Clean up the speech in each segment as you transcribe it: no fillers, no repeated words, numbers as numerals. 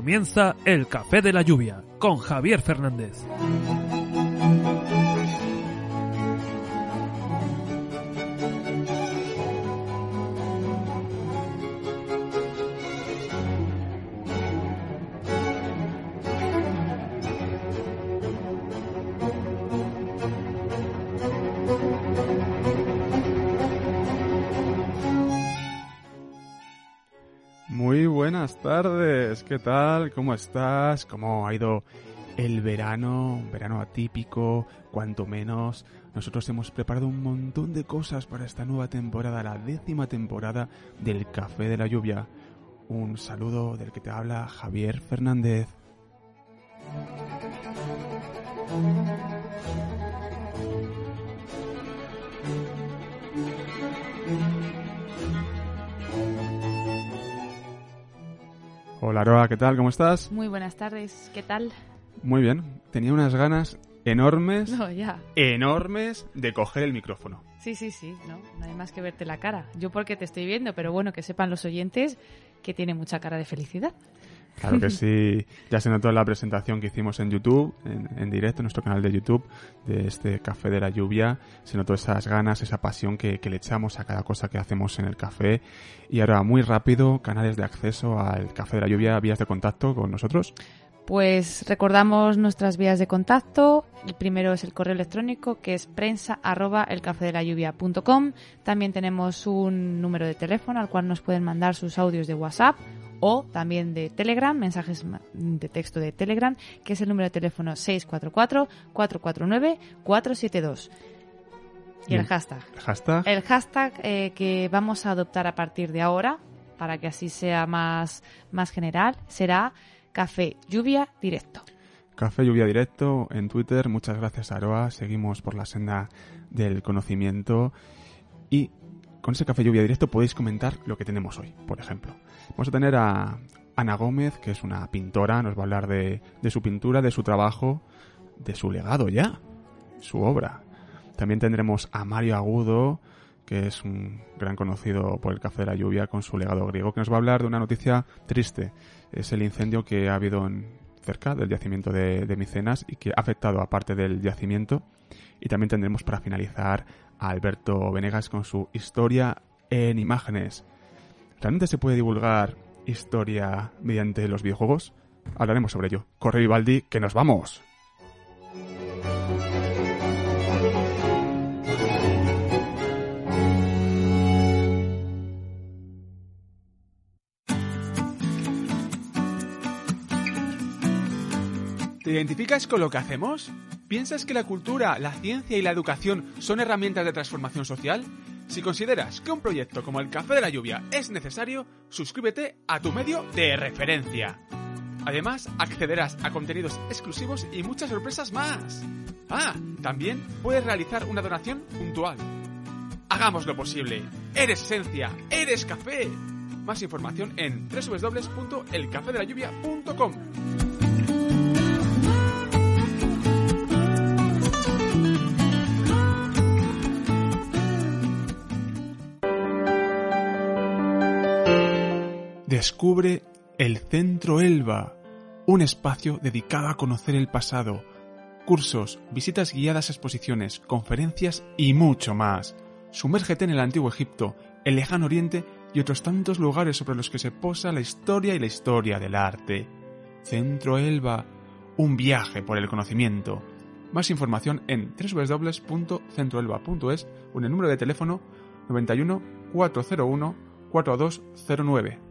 comienza El Café de la Lluvia con Javier Fernández. Muy buenas tardes, ¿qué tal? ¿Cómo estás? ¿Cómo ha ido el verano? Un verano atípico, cuanto menos. Nosotros hemos preparado un montón de cosas para esta nueva temporada, la 10ª temporada del Café de la Lluvia. Un saludo del que te habla Javier Fernández. Hola Aroa, ¿qué tal? ¿Cómo estás? Muy buenas tardes, ¿qué tal? Muy bien, tenía unas ganas enormes de coger el micrófono. Sí, no hay más que verte la cara. Yo porque te estoy viendo, pero bueno, que sepan los oyentes que tiene mucha cara de felicidad. Claro que sí, ya se notó en la presentación que hicimos en YouTube, en directo, en nuestro canal de YouTube, de este Café de la Lluvia. Se notó esas ganas, esa pasión que le echamos a cada cosa que hacemos en el café. Y ahora, muy rápido, canales de acceso al Café de la Lluvia, vías de contacto con nosotros. Pues recordamos nuestras vías de contacto. El primero es el correo electrónico, que es prensa@elcafedelayuvia.com. También tenemos un número de teléfono al cual nos pueden mandar sus audios de WhatsApp o también de Telegram, mensajes de texto de Telegram, que es el número de teléfono 644-449-472. Y Bien. el hashtag. El hashtag Que vamos a adoptar a partir de ahora, para que así sea más general, será Café Lluvia Directo. Café Lluvia Directo en Twitter. Muchas gracias, Aroa. Seguimos por la senda del conocimiento. Y con ese Café Lluvia Directo podéis comentar lo que tenemos hoy, por ejemplo. Vamos a tener a Ana Gómez, que es una pintora. Nos va a hablar de su pintura, de su trabajo, de su legado ya, su obra. También tendremos a Mario Agudo, que es un gran conocido por el Café de la Lluvia con su legado griego, que nos va a hablar de una noticia triste. Es el incendio que ha habido cerca del yacimiento de Micenas y que ha afectado a parte del yacimiento. Y también tendremos para finalizar a Alberto Venegas con su historia en imágenes. ¿Realmente se puede divulgar historia mediante los videojuegos? Hablaremos sobre ello. Corre Vivaldi, que nos vamos. ¿Te identificas con lo que hacemos? ¿Piensas que la cultura, la ciencia y la educación son herramientas de transformación social? Si consideras que un proyecto como el Café de la Lluvia es necesario, suscríbete a tu medio de referencia. Además, accederás a contenidos exclusivos y muchas sorpresas más. También puedes realizar una donación puntual. ¡Hagámoslo posible! ¡Eres esencia! ¡Eres café! Más información en www.elcafedelayuvia.com. Descubre el Centro Elba, un espacio dedicado a conocer el pasado, cursos, visitas guiadas a exposiciones, conferencias y mucho más. Sumérgete en el Antiguo Egipto, el Lejano Oriente y otros tantos lugares sobre los que se posa la historia y la historia del arte. Centro Elba, un viaje por el conocimiento. Más información en www.centroelba.es o en el número de teléfono 91 401 4209.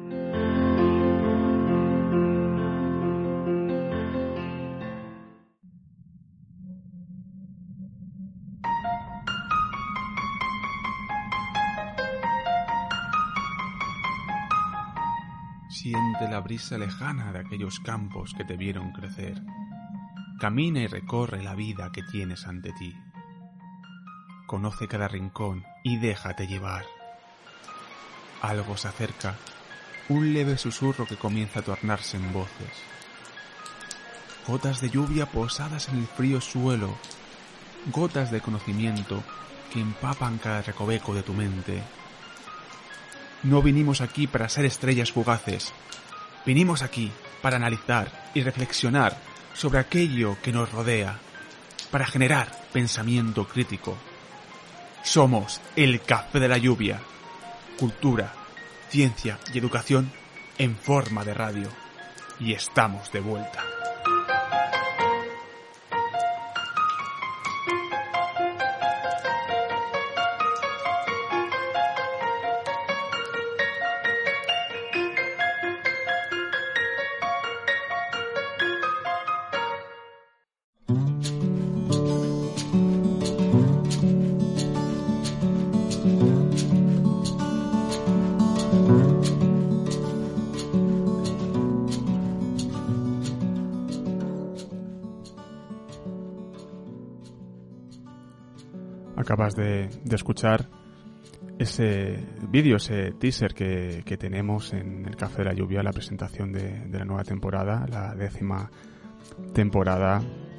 Siente la brisa lejana de aquellos campos que te vieron crecer. Camina y recorre la vida que tienes ante ti. Conoce cada rincón y déjate llevar. Algo se acerca, un leve susurro que comienza a tornarse en voces. Gotas de lluvia posadas en el frío suelo, gotas de conocimiento que empapan cada recoveco de tu mente. No vinimos aquí para ser estrellas fugaces. Vinimos aquí para analizar y reflexionar sobre aquello que nos rodea, para generar pensamiento crítico. Somos el Café de la Lluvia, cultura, ciencia y educación en forma de radio. Y estamos de vuelta. Acabas de escuchar ese vídeo, ese teaser que tenemos en el Café de la Lluvia, la presentación de la nueva temporada, la 10ª temporada,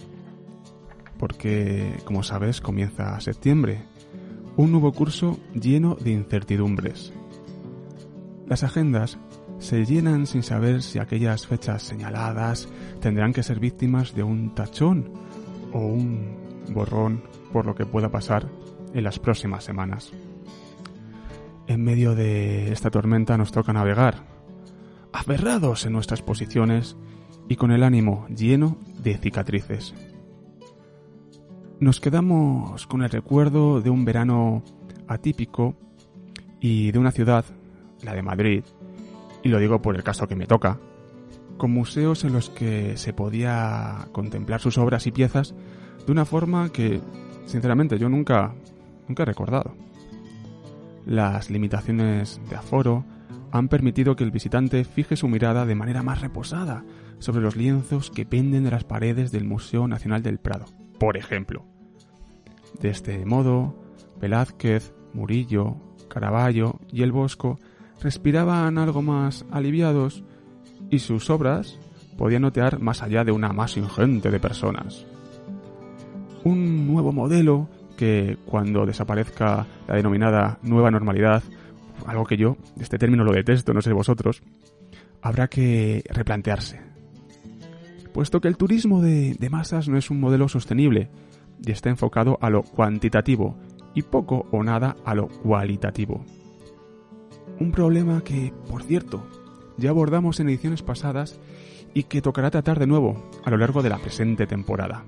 porque, como sabes, comienza septiembre, un nuevo curso lleno de incertidumbres. Las agendas se llenan sin saber si aquellas fechas señaladas tendrán que ser víctimas de un tachón o un borrón por lo que pueda pasar en las próximas semanas. En medio de esta tormenta nos toca navegar, aferrados en nuestras posiciones y con el ánimo lleno de cicatrices. Nos quedamos con el recuerdo de un verano atípico y de una ciudad, la de Madrid, y lo digo por el caso que me toca, con museos en los que se podía contemplar sus obras y piezas de una forma que, sinceramente, yo nunca he recordado. Las limitaciones de aforo han permitido que el visitante fije su mirada de manera más reposada sobre los lienzos que penden de las paredes del Museo Nacional del Prado, por ejemplo. De este modo, Velázquez, Murillo, Caravaggio y el Bosco respiraban algo más aliviados y sus obras podían otear más allá de una masa ingente de personas. Un nuevo modelo que, cuando desaparezca la denominada nueva normalidad, algo que yo, este término lo detesto, no sé vosotros, habrá que replantearse. Puesto que el turismo de masas no es un modelo sostenible y está enfocado a lo cuantitativo y poco o nada a lo cualitativo. Un problema que, por cierto, ya abordamos en ediciones pasadas y que tocará tratar de nuevo a lo largo de la presente temporada.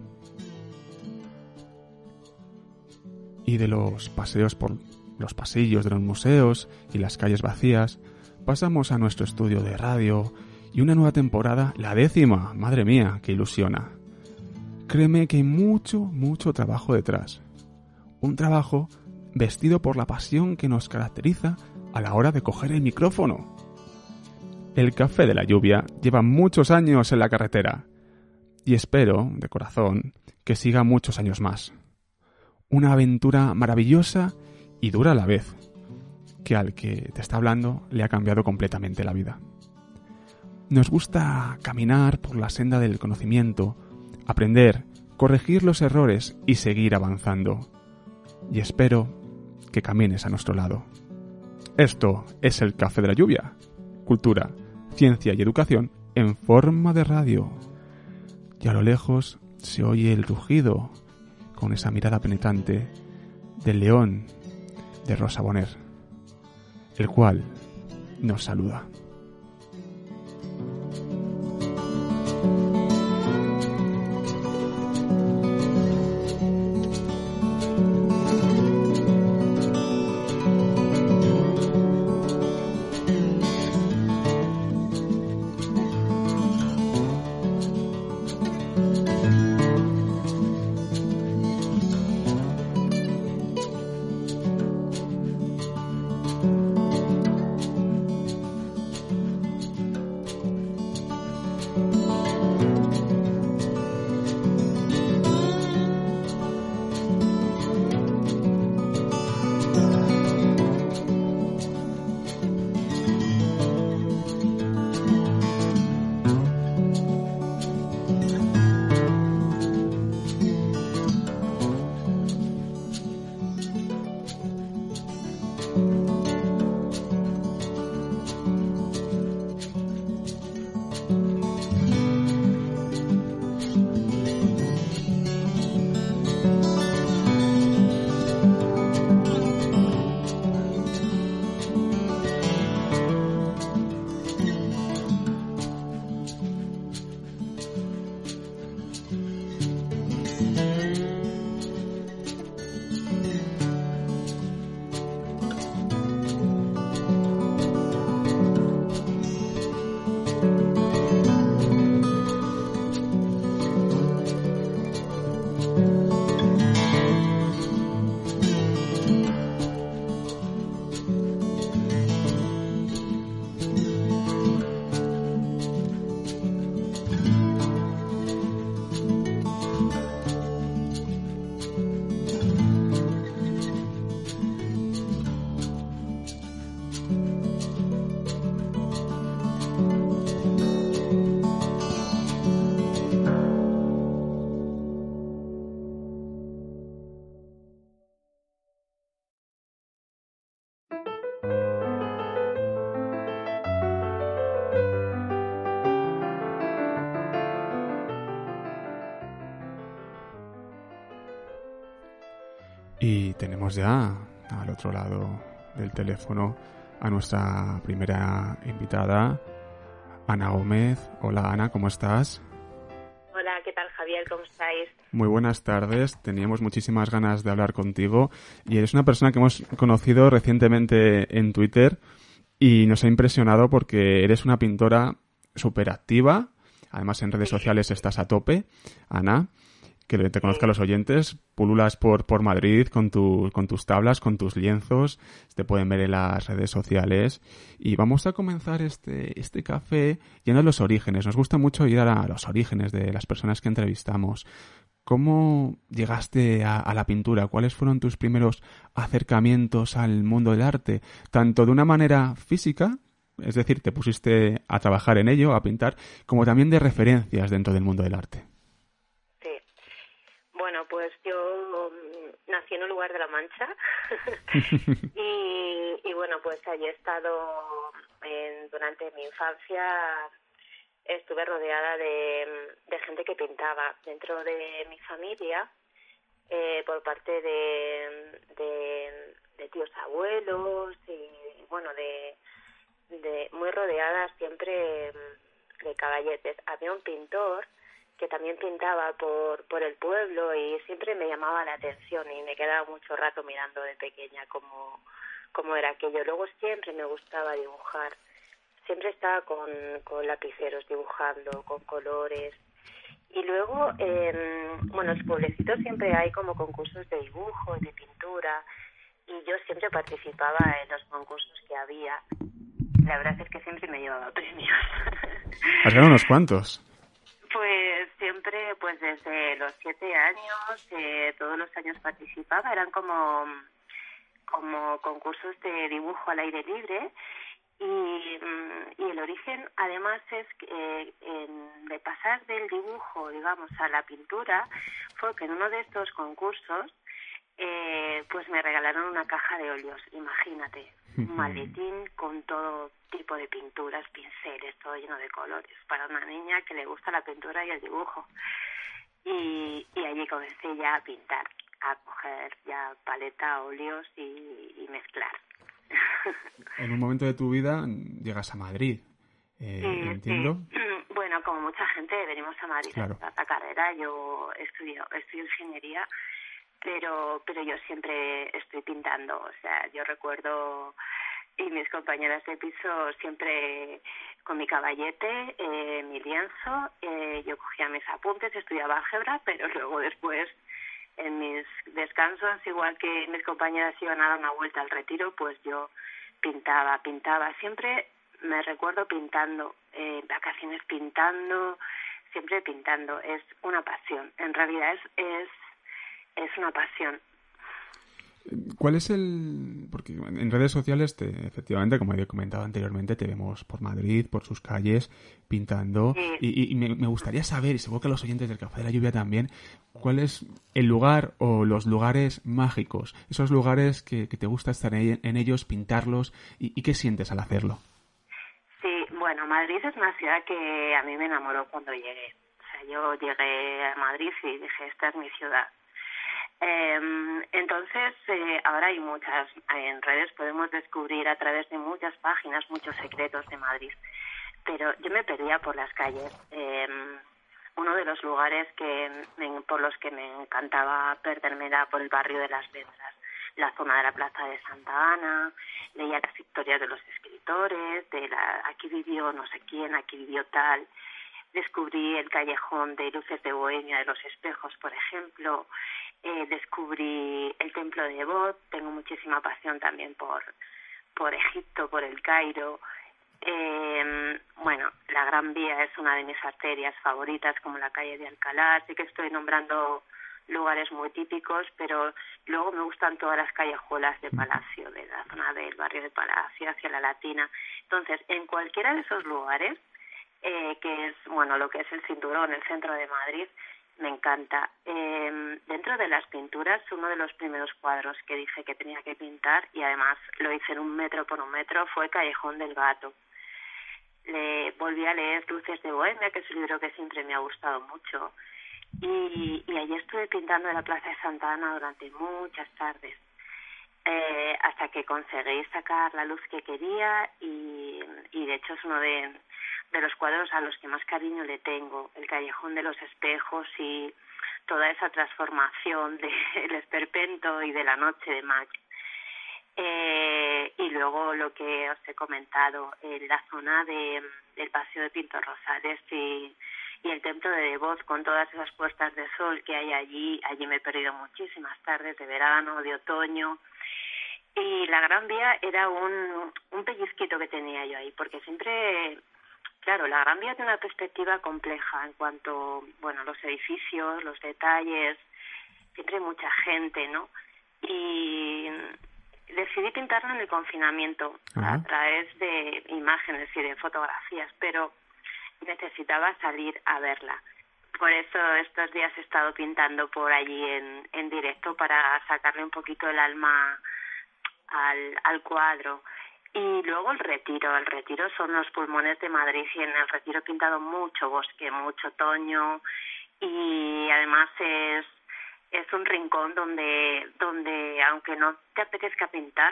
Y de los paseos por los pasillos de los museos y las calles vacías, pasamos a nuestro estudio de radio y una nueva temporada, la 10ª, madre mía, qué ilusiona. Créeme que hay mucho trabajo detrás. Un trabajo vestido por la pasión que nos caracteriza a la hora de coger el micrófono. El Café de la Lluvia lleva muchos años en la carretera y espero, de corazón, que siga muchos años más. Una aventura maravillosa y dura a la vez, que al que te está hablando le ha cambiado completamente la vida. Nos gusta caminar por la senda del conocimiento, aprender, corregir los errores y seguir avanzando. Y espero que camines a nuestro lado. Esto es el Café de la Lluvia, cultura, ciencia y educación en forma de radio. Y a lo lejos se oye el rugido, con esa mirada penetrante, del león de Rosa Bonheur, el cual nos saluda. Y tenemos ya al otro lado del teléfono a nuestra primera invitada, Ana Gómez. Hola Ana, ¿cómo estás? Hola, ¿qué tal Javier? ¿Cómo estáis? Muy buenas tardes, teníamos muchísimas ganas de hablar contigo y eres una persona que hemos conocido recientemente en Twitter y nos ha impresionado porque eres una pintora súper activa, además en redes sociales estás a tope, Ana. Que te conozcan los oyentes, pululas por Madrid con tus tablas, con tus lienzos, te pueden ver en las redes sociales. Y vamos a comenzar este café yendo a los orígenes. Nos gusta mucho ir a los orígenes de las personas que entrevistamos. ¿Cómo llegaste a la pintura? ¿Cuáles fueron tus primeros acercamientos al mundo del arte? Tanto de una manera física, es decir, te pusiste a trabajar en ello, a pintar, como también de referencias dentro del mundo del arte. Bueno, pues yo nací en un lugar de La Mancha y bueno, pues allí he estado durante mi infancia, estuve rodeada de gente que pintaba dentro de mi familia, por parte de tíos abuelos y bueno, de muy rodeada siempre de caballetes. Había un pintor que también pintaba por el pueblo y siempre me llamaba la atención y me quedaba mucho rato mirando de pequeña cómo era aquello. Luego siempre me gustaba dibujar, siempre estaba con lapiceros dibujando, con colores. Y luego, bueno, en los pueblecitos siempre hay como concursos de dibujo y de pintura y yo siempre participaba en los concursos que había. La verdad es que siempre me llevaba premios. ¿Has ganado unos cuantos? Pues siempre, pues desde los 7 años, todos los años participaba, eran como concursos de dibujo al aire libre y el origen además es que de pasar del dibujo, digamos, a la pintura, fue que en uno de estos concursos pues me regalaron una caja de óleos, imagínate, un maletín con todo tipo de pinturas, pinceles, todo lleno de colores, para una niña que le gusta la pintura y el dibujo. Y allí comencé ya a pintar, a coger ya paleta, óleos y mezclar. En un momento de tu vida llegas a Madrid, entiendo. Sí. Bueno, como mucha gente venimos a Madrid a hacer la carrera. Yo estudio ingeniería, pero yo siempre estoy pintando. O sea, yo recuerdo, y mis compañeras de piso siempre con mi caballete, mi lienzo, yo cogía mis apuntes, estudiaba álgebra, pero luego después en mis descansos, igual que mis compañeras iban a dar una vuelta al retiro, pues yo pintaba. Siempre me recuerdo pintando, vacaciones pintando, siempre pintando. Es una pasión, en realidad es una pasión. ¿Cuál es el...? Porque en redes sociales, efectivamente, como he comentado anteriormente, te vemos por Madrid, por sus calles, pintando. Y me gustaría saber, y seguro que a los oyentes del Café de la Lluvia también, ¿cuál es el lugar o los lugares mágicos? Esos lugares que te gusta estar en ellos, pintarlos, y ¿qué sientes al hacerlo? Sí, bueno, Madrid es una ciudad que a mí me enamoró cuando llegué. O sea, yo llegué a Madrid y dije, esta es mi ciudad. Entonces, ahora hay muchas, en redes podemos descubrir a través de muchas páginas muchos secretos de Madrid, pero yo me perdía por las calles. Uno de los lugares por los que me encantaba perderme era por el barrio de las Letras, la zona de la Plaza de Santa Ana. Leía las historias de los escritores, aquí vivió no sé quién, aquí vivió tal. Descubrí el callejón de Luces de Bohemia, de los Espejos, por ejemplo. Descubrí el templo de Ebot. Tengo muchísima pasión también por Egipto, por el Cairo. Bueno, la Gran Vía es una de mis arterias favoritas, como la calle de Alcalá. Así que estoy nombrando lugares muy típicos, pero luego me gustan todas las callejuelas de Palacio, de la zona del barrio de Palacio hacia la Latina. Entonces, en cualquiera de esos lugares, que es, bueno, lo que es el Cinturón, el centro de Madrid, me encanta. Dentro de las pinturas, uno de los primeros cuadros que dije que tenía que pintar, y además lo hice en 1 metro por 1 metro, fue Callejón del Gato. Volví a leer Luces de Bohemia, que es un libro que siempre me ha gustado mucho, y allí estuve pintando en la Plaza de Santa Ana durante muchas tardes, hasta que conseguí sacar la luz que quería, y de hecho es uno de los cuadros a los que más cariño le tengo, el Callejón de los Espejos y toda esa transformación del esperpento y de la noche de Max. Y luego lo que os he comentado, en la zona del Paseo de Pintor Rosales y el Templo de Devoz, con todas esas puestas de sol que hay allí me he perdido muchísimas tardes de verano, de otoño. Y la Gran Vía era un pellizquito que tenía yo ahí, porque siempre, claro, la Gran Vía tiene una perspectiva compleja en cuanto, bueno, los edificios, los detalles, siempre hay mucha gente, ¿no? Y decidí pintarlo en el confinamiento a través de imágenes y de fotografías, pero necesitaba salir a verla. Por eso estos días he estado pintando por allí en directo para sacarle un poquito el alma al cuadro. Y luego el Retiro son los pulmones de Madrid, y en el Retiro he pintado mucho bosque, mucho otoño, y además es un rincón donde aunque no te apetezca pintar,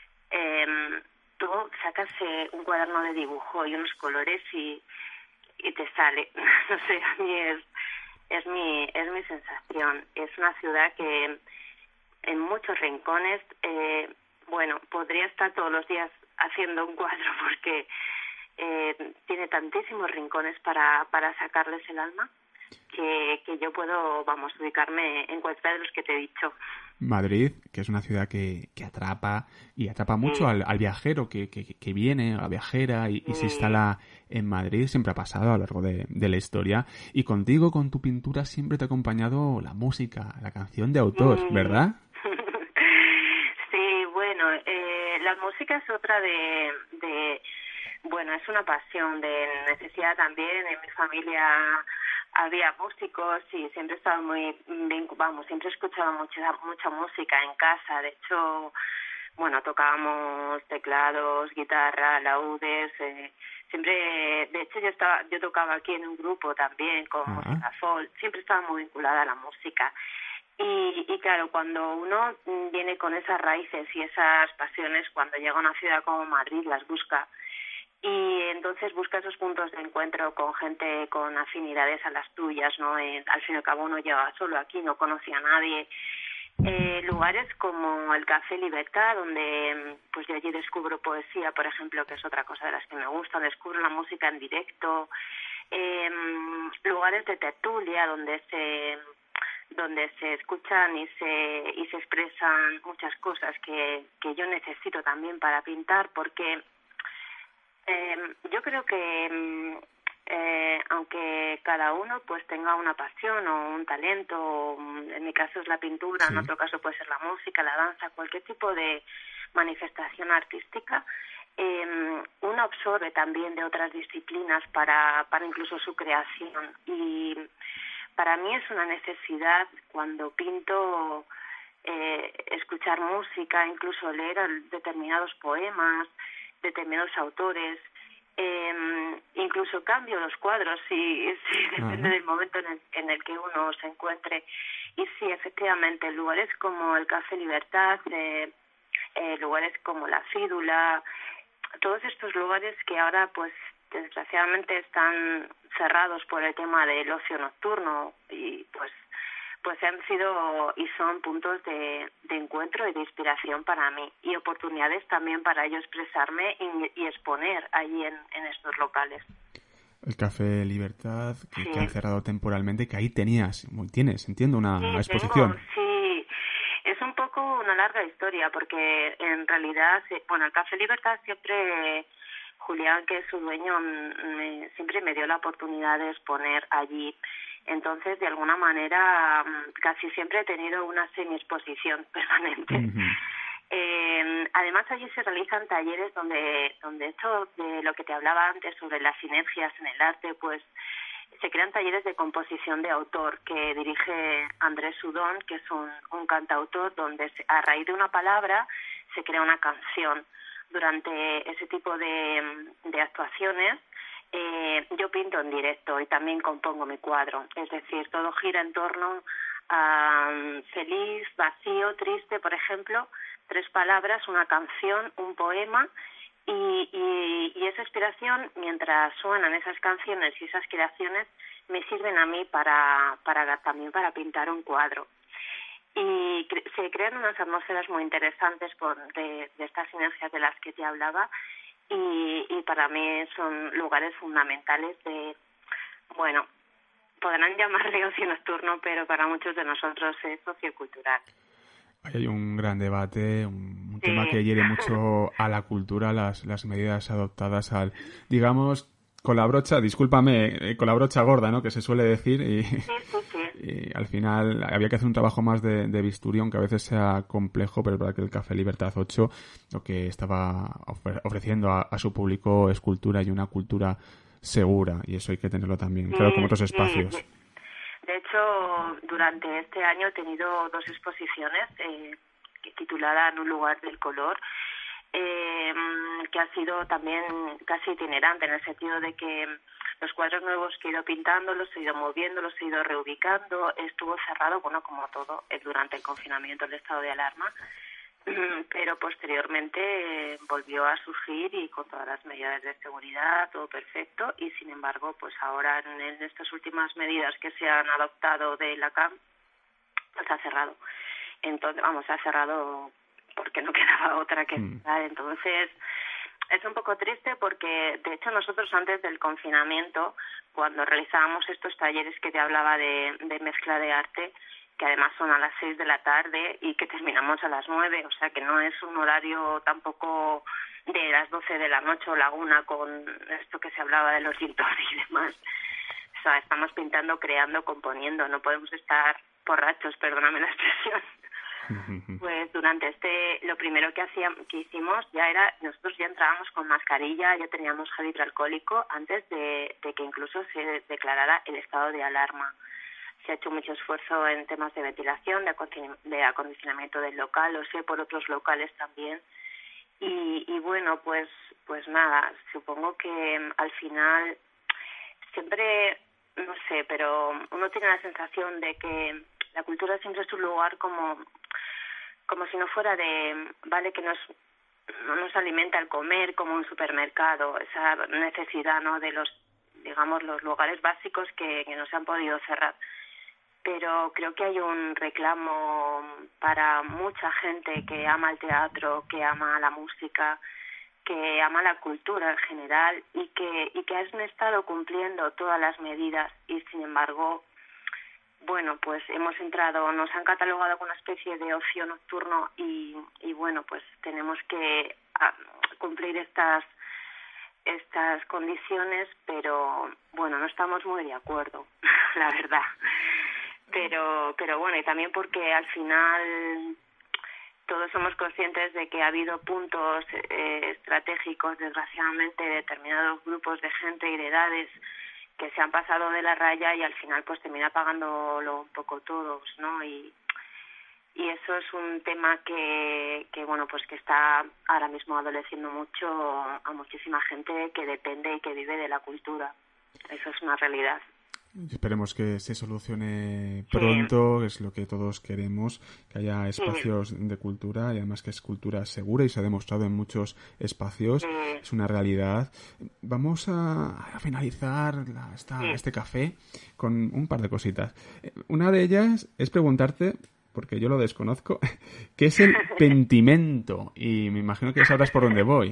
tú sacas un cuaderno de dibujo y unos colores y te sale. No sé, a mí es mi sensación. Es una ciudad que en muchos rincones, bueno, podría estar todos los días haciendo un cuadro, porque tiene tantísimos rincones para sacarles el alma, que yo puedo, ubicarme en cualquiera de los que te he dicho. Madrid, que es una ciudad que atrapa, y atrapa mucho al viajero que viene, a la viajera, y se instala en Madrid. Siempre ha pasado a lo largo de la historia. Y contigo, con tu pintura, siempre te ha acompañado la música, la canción de autor, ¿verdad? Sí, bueno, la música es otra bueno, es una pasión, de necesidad también. En mi familia había músicos y siempre he estado siempre he escuchado mucha música en casa. De hecho, bueno, tocábamos teclados, guitarra, laúdes, siempre, de hecho yo tocaba aquí en un grupo también con música folk, siempre estaba muy vinculada a la música. Y claro, cuando uno viene con esas raíces y esas pasiones, cuando llega a una ciudad como Madrid las busca, y entonces busca esos puntos de encuentro con gente con afinidades a las tuyas, ¿no? Al fin y al cabo uno llegaba solo aquí, no conocía a nadie. Lugares como el Café Libertad, donde pues yo allí descubro poesía, por ejemplo, que es otra cosa de las que me gusta, descubro la música en directo. Lugares de tertulia donde se escuchan y se expresan muchas cosas que yo necesito también para pintar, porque yo creo que aunque cada uno pues tenga una pasión o un talento, en mi caso es la pintura, en otro caso puede ser la música, la danza, cualquier tipo de manifestación artística, uno absorbe también de otras disciplinas para incluso su creación. Y para mí es una necesidad, cuando pinto, escuchar música, incluso leer determinados poemas, determinados autores, incluso cambio los cuadros si depende del momento en el que uno se encuentre. Y sí, efectivamente, lugares como el Café Libertad, lugares como La Fídula, todos estos lugares que ahora pues desgraciadamente están cerrados por el tema del ocio nocturno, y pues han sido y son puntos de encuentro y de inspiración para mí, y oportunidades también para yo expresarme y exponer allí en estos locales. El Café Libertad, que han cerrado temporalmente, que ahí tienes, entiendo, una exposición. Sí, es un poco una larga historia, porque en realidad, bueno, el Café Libertad siempre, Julián, que es su dueño, siempre me dio la oportunidad de exponer allí. Entonces, de alguna manera, casi siempre he tenido una semi-exposición permanente. Además, allí se realizan talleres donde esto de lo que te hablaba antes sobre las sinergias en el arte, pues se crean talleres de composición de autor que dirige Andrés Sudón, que es un cantautor, donde a raíz de una palabra se crea una canción. Durante ese tipo de actuaciones, yo pinto en directo y también compongo mi cuadro. Es decir, todo gira en torno a feliz, vacío, triste, por ejemplo, 3 palabras, una canción, un poema, y esa inspiración, mientras suenan esas canciones y esas creaciones, me sirven a mí también para pintar un cuadro. Y se crean unas atmósferas muy interesantes de estas sinergias de las que te hablaba, y para mí son lugares fundamentales bueno, podrán llamarle ocio nocturno, pero para muchos de nosotros es sociocultural. Hay un gran debate, un tema que hiere mucho a la cultura, las medidas adoptadas digamos, con la brocha, discúlpame, con la brocha gorda, ¿no?, que se suele decir, y al final había que hacer un trabajo más de bisturí, aunque a veces sea complejo, pero es verdad que el Café Libertad 8 lo que estaba ofreciendo a su público es cultura, y una cultura segura, y eso hay que tenerlo también, claro, como otros espacios. De hecho, durante este año he tenido 2 exposiciones titulada En un lugar del color, que ha sido también casi itinerante, en el sentido de que los cuadros nuevos que he ido pintando, los he ido moviendo, los he ido reubicando. Estuvo cerrado, bueno, como todo, durante el confinamiento, el estado de alarma, pero posteriormente volvió a surgir, y con todas las medidas de seguridad, todo perfecto, y sin embargo, pues ahora en estas últimas medidas que se han adoptado de la CAM, pues ha cerrado. Entonces, ha cerrado porque no quedaba otra que cerrar. Entonces, es un poco triste porque, de hecho, nosotros antes del confinamiento, cuando realizábamos estos talleres que te hablaba de mezcla de arte, que además son a las 6 de la tarde y que terminamos a las 9, o sea que no es un horario tampoco de las 12 de la noche o la 1 con esto que se hablaba de los gin tonic y demás. O sea, estamos pintando, creando, componiendo, no podemos estar borrachos, perdóname la expresión. Pues durante lo primero que hicimos ya era, nosotros ya entrábamos con mascarilla, ya teníamos gel hidroalcohólico antes de que incluso se declarara el estado de alarma. Se ha hecho mucho esfuerzo en temas de ventilación, de acondicionamiento del local, lo sé por otros locales también. Y bueno, pues nada, supongo que al final siempre, no sé, pero uno tiene la sensación de que la cultura siempre es un lugar como si no fuera vale, que no nos alimenta el comer como un supermercado, esa necesidad, ¿no?, de los lugares básicos que no se han podido cerrar. Pero creo que hay un reclamo para mucha gente que ama el teatro, que ama la música, que ama la cultura en general, y que han estado cumpliendo todas las medidas, y sin embargo, bueno, pues nos han catalogado como una especie de ocio nocturno, y bueno, pues tenemos que cumplir estas condiciones, pero bueno, no estamos muy de acuerdo, la verdad. Pero bueno, y también porque al final todos somos conscientes de que ha habido puntos estratégicos, desgraciadamente, de determinados grupos de gente y de edades que se han pasado de la raya, y al final pues termina pagándolo un poco todos, ¿no? Y eso es un tema que bueno, pues que está ahora mismo adoleciendo mucho a muchísima gente que depende y que vive de la cultura. Eso es una realidad. Esperemos que se solucione pronto, es lo que todos queremos, que haya espacios de cultura, y además que es cultura segura y se ha demostrado en muchos espacios, es una realidad. Vamos a finalizar este café con un par de cositas. Una de ellas es preguntarte, porque yo lo desconozco, ¿qué es el pentimento? Y me imagino que ya sabrás por dónde voy.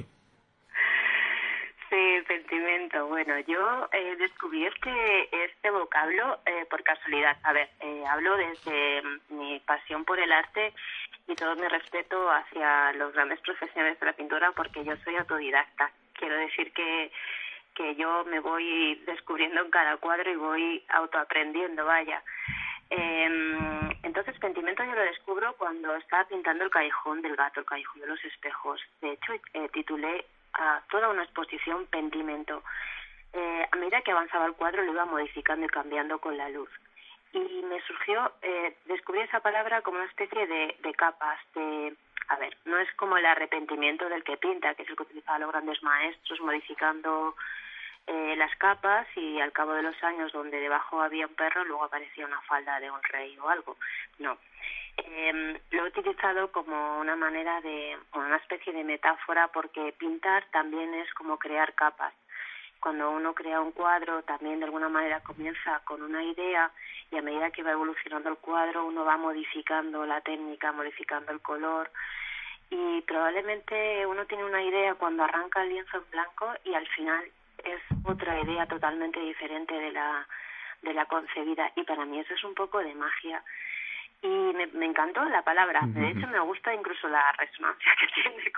Bueno, yo descubrí este vocablo por casualidad. A ver, hablo desde mi pasión por el arte y todo mi respeto hacia los grandes profesionales de la pintura, porque yo soy autodidacta. Quiero decir que que yo me voy descubriendo en cada cuadro y voy autoaprendiendo, vaya. Entonces, Pentimento yo lo descubro cuando estaba pintando el Callejón del Gato, el Callejón de los Espejos. De hecho, titulé a toda una exposición Pentimento. A medida que avanzaba el cuadro lo iba modificando y cambiando con la luz. Y me surgió, descubrí esa palabra como una especie de capas, a ver, no es como el arrepentimiento del que pinta, que es el que utilizaban los grandes maestros, modificando las capas, y al cabo de los años, donde debajo había un perro, luego aparecía una falda de un rey o algo. No. Lo he utilizado como una manera una especie de metáfora, porque pintar también es como crear capas. Cuando uno crea un cuadro, también de alguna manera comienza con una idea, y a medida que va evolucionando el cuadro, uno va modificando la técnica, modificando el color, y probablemente uno tiene una idea cuando arranca el lienzo en blanco y al final es otra idea totalmente diferente de la concebida, y para mí eso es un poco de magia. Y me encantó la palabra. De hecho, me gusta incluso la resonancia que tiene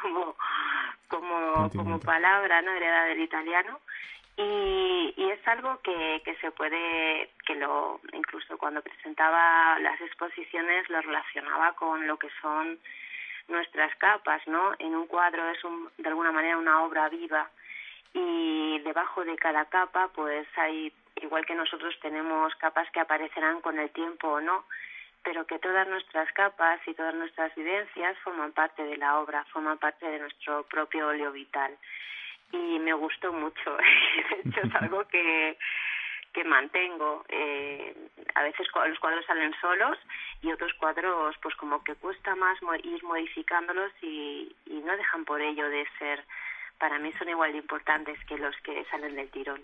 como palabra, ¿no?, heredada del italiano. Y es algo que se puede, incluso cuando presentaba las exposiciones lo relacionaba con lo que son nuestras capas, ¿no? En un cuadro es de alguna manera una obra viva, y debajo de cada capa pues hay, igual que nosotros tenemos capas que aparecerán con el tiempo o no, pero que todas nuestras capas y todas nuestras vivencias forman parte de la obra, forman parte de nuestro propio óleo vital. Y me gustó mucho. De hecho, es algo que mantengo. A veces los cuadros salen solos, y otros cuadros pues como que cuesta más ir modificándolos, y no dejan por ello de ser, para mí son igual de importantes que los que salen del tirón.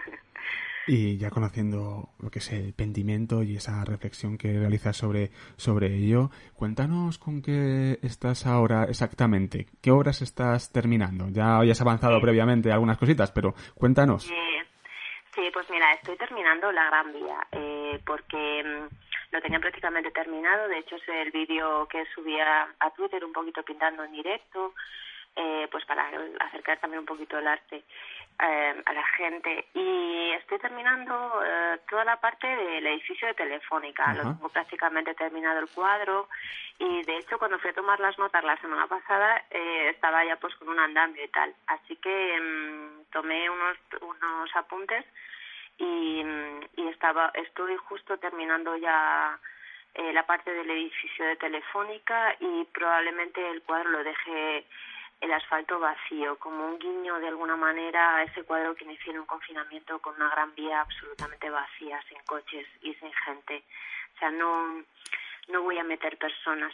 Y ya conociendo lo que es el Pentimento y esa reflexión que realizas sobre ello, cuéntanos con qué estás ahora exactamente. ¿Qué obras estás terminando? Ya habías avanzado previamente algunas cositas, pero cuéntanos. Sí, pues mira, estoy terminando La Gran Vía, porque lo tenía prácticamente terminado. De hecho, es el vídeo que subía a Twitter un poquito pintando en directo, pues para acercar también un poquito el arte a la gente. Y estoy terminando toda la parte del edificio de Telefónica. Lo tengo prácticamente terminado el cuadro, y de hecho cuando fui a tomar las notas la semana pasada estaba ya pues con un andamio y tal, así que tomé unos apuntes y estoy justo terminando ya la parte del edificio de Telefónica, y probablemente el cuadro lo deje el asfalto vacío, como un guiño de alguna manera a ese cuadro que inicié en un confinamiento con una Gran Vía absolutamente vacía, sin coches y sin gente. O sea, no voy a meter personas.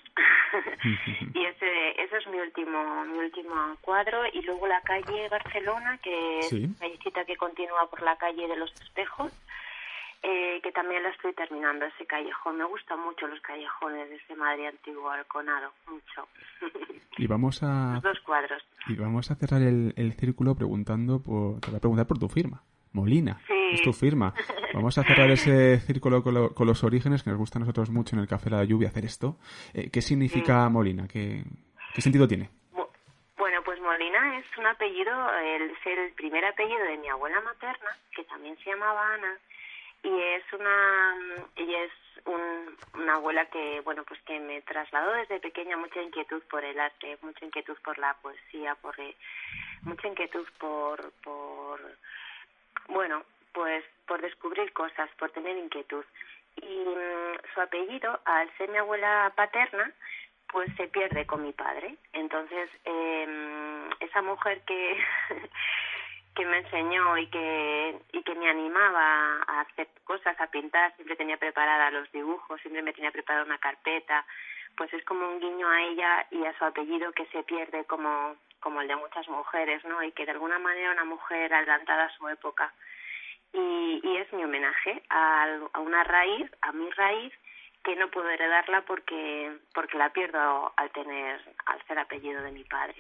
Y ese es mi último cuadro. Y luego la calle Barcelona, que es una callecita que continúa por la calle de los Espejos, que también la estoy terminando, ese callejón. Me gustan mucho los callejones de ese Madrid antiguo Alconado, mucho. Y vamos a... Los dos cuadros. Y vamos a cerrar el círculo te voy a preguntar por tu firma. Molina, es tu firma. Vamos a cerrar ese círculo con los orígenes, que nos gusta a nosotros mucho en el Café de la Lluvia hacer esto. ¿Qué significa Molina? ¿Qué sentido tiene? Bueno, pues Molina es un apellido, es el primer apellido de mi abuela materna, que también se llamaba Ana, y ella es una abuela que, bueno, pues que me trasladó desde pequeña mucha inquietud por el arte, mucha inquietud por la poesía, mucha inquietud por bueno, pues por descubrir cosas, por tener inquietud. Y su apellido, al ser mi abuela paterna, pues se pierde con mi padre. Entonces, esa mujer que me enseñó y que me animaba a hacer cosas, a pintar, siempre tenía preparada los dibujos, siempre me tenía preparada una carpeta, pues es como un guiño a ella y a su apellido, que se pierde como el de muchas mujeres, ¿no? Y que de alguna manera una mujer adelantada a su época. Y es mi homenaje a una raíz, a mi raíz, que no puedo heredarla porque la pierdo al ser apellido de mi padre.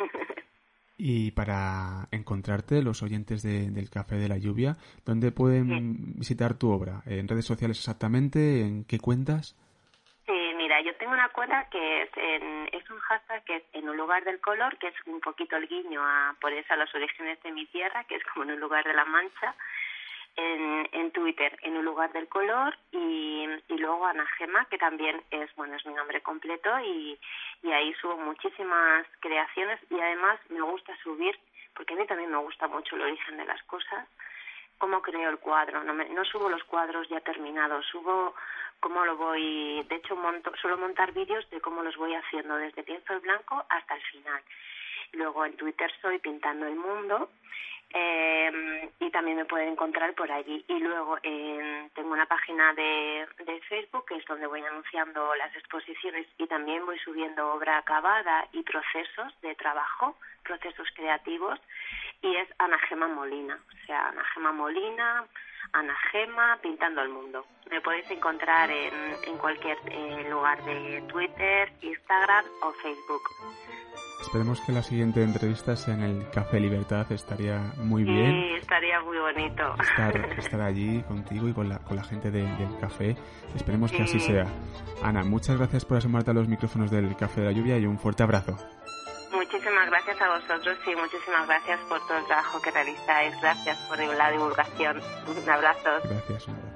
Y para encontrarte, los oyentes del Café de la Lluvia, ¿dónde pueden visitar tu obra? ¿En redes sociales exactamente? ¿En qué cuentas? Sí, mira, yo tengo una cuenta que es un hashtag que es en un lugar del color, que es un poquito el guiño a los orígenes de mi tierra, que es como en un lugar de la Mancha, en Twitter, en un lugar del color, y luego Ana Gema, que también es mi nombre completo, y ahí subo muchísimas creaciones, y además me gusta subir, porque a mí también me gusta mucho el origen de las cosas, cómo creo el cuadro. No subo los cuadros ya terminados, subo cómo lo voy. De hecho, suelo montar vídeos de cómo los voy haciendo desde lienzo en blanco hasta el final. Luego en Twitter soy Pintando el Mundo, y también me pueden encontrar por allí. Y luego tengo una página de Facebook, que es donde voy anunciando las exposiciones, y también voy subiendo obra acabada y procesos de trabajo, procesos creativos, y es Ana Gema Molina, o sea, Ana Gema Molina, Ana Gema, Pintando el Mundo. Me podéis encontrar en cualquier lugar de Twitter, Instagram o Facebook. Esperemos que la siguiente entrevista sea en el Café Libertad, estaría muy bien. Sí, estaría muy bonito. Estar allí contigo y con la gente del café. Esperemos que así sea. Ana, muchas gracias por asomarte a los micrófonos del Café de la Lluvia y un fuerte abrazo. Muchísimas gracias a vosotros y muchísimas gracias por todo el trabajo que realizáis. Gracias por la divulgación. Un abrazo. Gracias, un abrazo.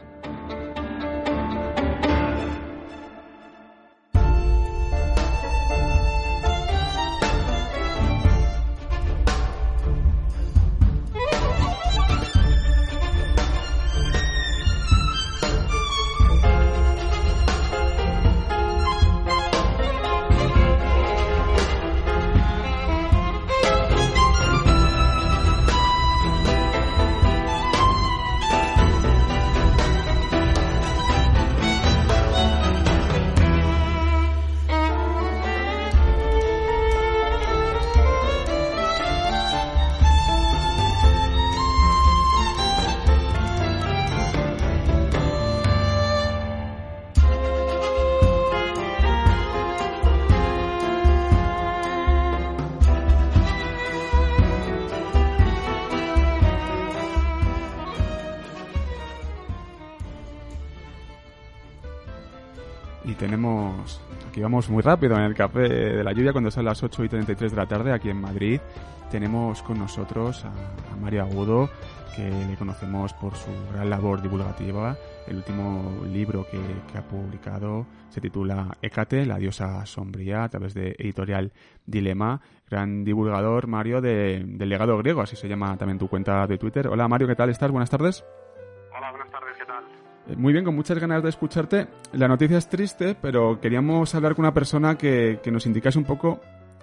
Aquí vamos muy rápido en el Café de la Lluvia, cuando son las 8:33 de la tarde aquí en Madrid. Tenemos con nosotros a Mario Agudo, que le conocemos por su gran labor divulgativa. El último libro que ha publicado se titula Hécate, la diosa sombría, a través de Editorial Dilema. Gran divulgador, Mario, del legado griego, así se llama también tu cuenta de Twitter. Hola Mario, ¿qué tal estás? Buenas tardes. Hola, buenas tardes, ¿qué tal? Muy bien, con muchas ganas de escucharte. La noticia es triste, pero queríamos hablar con una persona que nos indicase un poco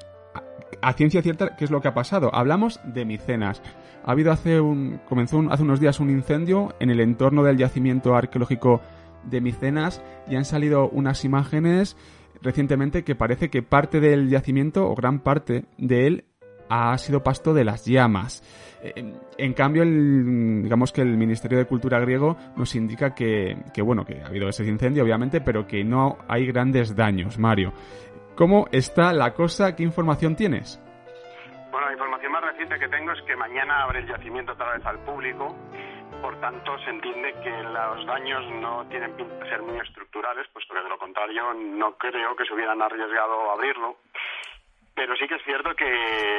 a ciencia cierta qué es lo que ha pasado. Hablamos de Micenas. Ha habido comenzó hace unos días un incendio en el entorno del yacimiento arqueológico de Micenas y han salido unas imágenes recientemente que parece que parte del yacimiento o gran parte de él ha sido pasto de las llamas. En cambio, digamos que el Ministerio de Cultura griego nos indica que ha habido ese incendio, obviamente, pero que no hay grandes daños. Mario, ¿cómo está la cosa? ¿Qué información tienes? Bueno, la información más reciente que tengo es que mañana abre el yacimiento otra vez al público. Por tanto, se entiende que los daños no tienen pinta de ser muy estructurales, puesto que de lo contrario no creo que se hubieran arriesgado a abrirlo. Pero sí que es cierto que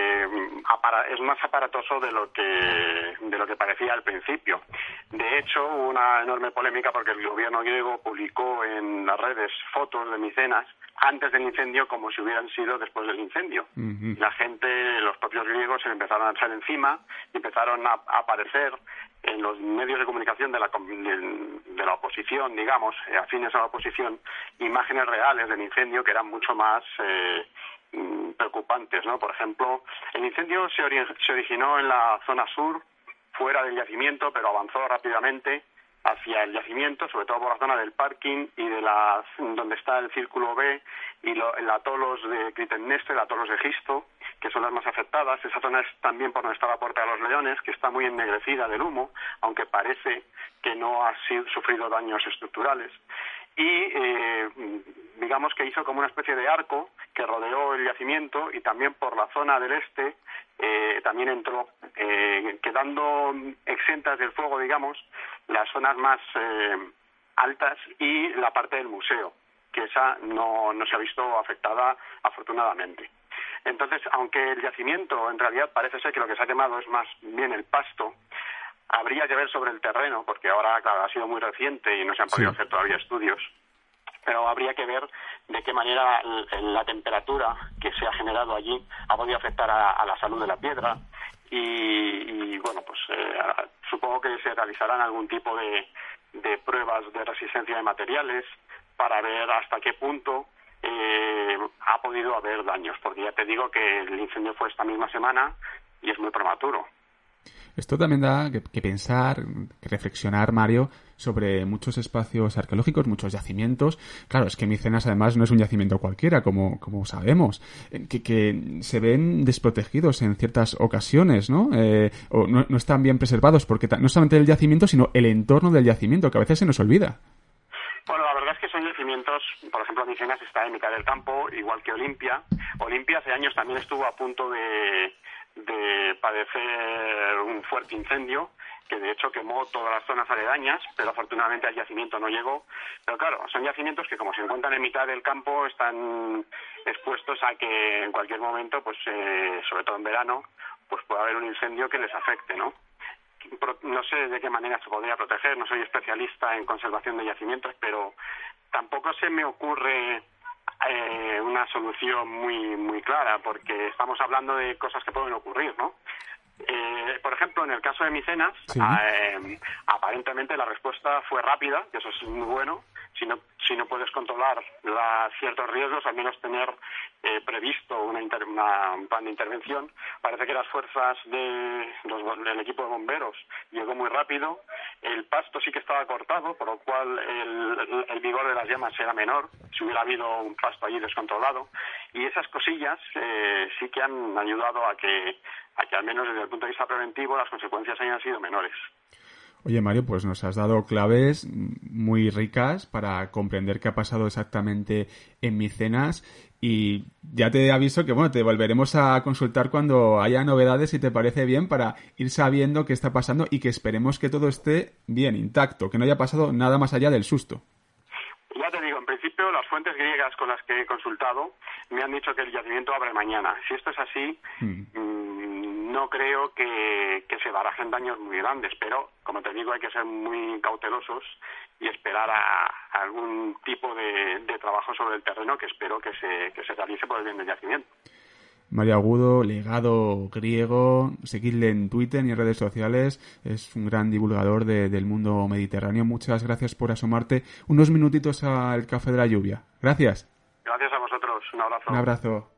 es más aparatoso de lo que parecía al principio. De hecho, hubo una enorme polémica porque el gobierno griego publicó en las redes fotos de Micenas antes del incendio como si hubieran sido después del incendio. Uh-huh. La gente, los propios griegos, se empezaron a echar encima y empezaron a aparecer en los medios de comunicación de la oposición, digamos, afines a la oposición, imágenes reales del incendio que eran mucho más preocupantes, ¿no? Por ejemplo, el incendio se originó en la zona sur, fuera del yacimiento, pero avanzó rápidamente hacia el yacimiento, sobre todo por la zona del parking y donde está el Círculo B y el atolos de Clitemnestra, el atolos de Gisto, que son las más afectadas. Esa zona es también por donde está la Puerta de los Leones, que está muy ennegrecida del humo, aunque parece que no ha sufrido daños estructurales. Y digamos que hizo como una especie de arco que rodeó el yacimiento, y también por la zona del este también entró, quedando exentas del fuego, digamos, las zonas más altas y la parte del museo, que esa no se ha visto afectada afortunadamente. Entonces, aunque el yacimiento en realidad parece ser que lo que se ha quemado es más bien el pasto, habría que ver sobre el terreno, porque ahora, claro, ha sido muy reciente y no se han podido hacer todavía estudios, pero habría que ver de qué manera la temperatura que se ha generado allí ha podido afectar a la salud de la piedra y bueno, pues supongo que se realizarán algún tipo de pruebas de resistencia de materiales para ver hasta qué punto ha podido haber daños, porque ya te digo que el incendio fue esta misma semana y es muy prematuro. Esto también da que pensar, que reflexionar, Mario, sobre muchos espacios arqueológicos, muchos yacimientos. Claro, es que Micenas además no es un yacimiento cualquiera, como sabemos, que se ven desprotegidos en ciertas ocasiones, ¿no? O no están bien preservados, porque no solamente el yacimiento, sino el entorno del yacimiento, que a veces se nos olvida. Bueno, la verdad es que son yacimientos, por ejemplo, Micenas está en mitad del campo, igual que Olimpia. Olimpia hace años también estuvo a punto de padecer un fuerte incendio, que de hecho quemó todas las zonas aledañas, pero afortunadamente al yacimiento no llegó. Pero claro, son yacimientos que como se encuentran en mitad del campo están expuestos a que en cualquier momento, pues sobre todo en verano, pues pueda haber un incendio que les afecte, ¿no? No sé de qué manera se podría proteger, no soy especialista en conservación de yacimientos, pero tampoco se me ocurre una solución muy clara, porque estamos hablando de cosas que pueden ocurrir, ¿no? Por ejemplo, en el caso de Micenas, sí. Aparentemente la respuesta fue rápida, y eso es muy bueno. Si no puedes controlar ciertos riesgos, al menos tener previsto un plan de intervención. Parece que las fuerzas del equipo de bomberos llegó muy rápido. El pasto sí que estaba cortado, por lo cual el vigor de las llamas era menor si hubiera habido un pasto allí descontrolado. Y esas cosillas sí que han ayudado a que al menos desde el punto de vista preventivo las consecuencias hayan sido menores. Oye, Mario, pues nos has dado claves muy ricas para comprender qué ha pasado exactamente en Micenas y ya te aviso que, bueno, te volveremos a consultar cuando haya novedades, si te parece bien, para ir sabiendo qué está pasando y que esperemos que todo esté bien, intacto, que no haya pasado nada más allá del susto. Ya te digo, en principio las fuentes griegas con las que he consultado me han dicho que el yacimiento abre mañana. Si esto es así, no creo que se barajen daños muy grandes, pero como te digo hay que ser muy cautelosos y esperar a algún tipo de trabajo sobre el terreno que espero que se realice por el bien del yacimiento. Mario Agudo, legado griego, seguidle en Twitter y en redes sociales, es un gran divulgador del mundo mediterráneo. Muchas gracias por asomarte unos minutitos al Café de la Lluvia. Gracias. Gracias a vosotros, un abrazo. Un abrazo.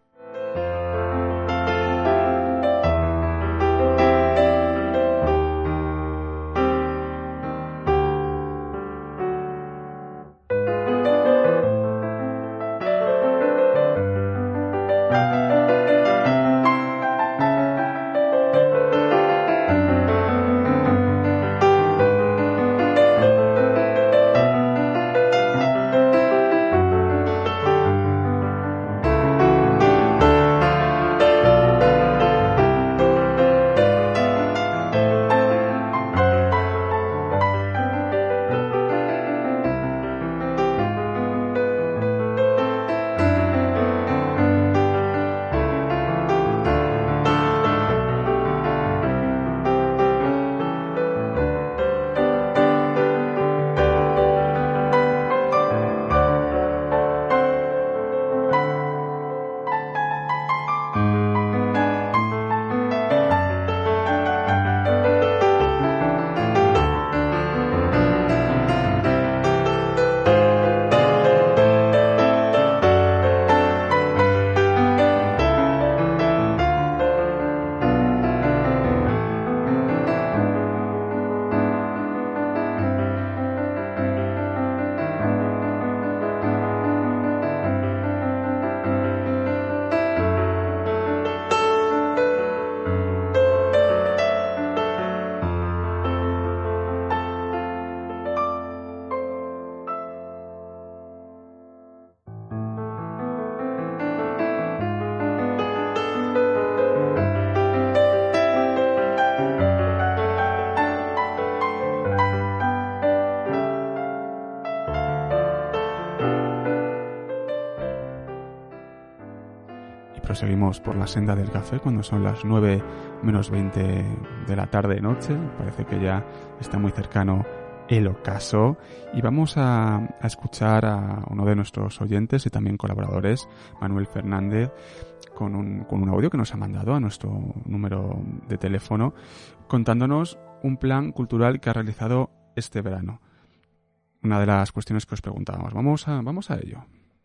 seguimos por la senda del café cuando son las 9 menos 20 de la tarde-noche. Parece que ya está muy cercano el ocaso. Y vamos a escuchar a uno de nuestros oyentes y también colaboradores, Manuel Fernández, con un audio que nos ha mandado a nuestro número de teléfono, contándonos un plan cultural que ha realizado este verano. Una de las cuestiones que os preguntábamos. Vamos a ello.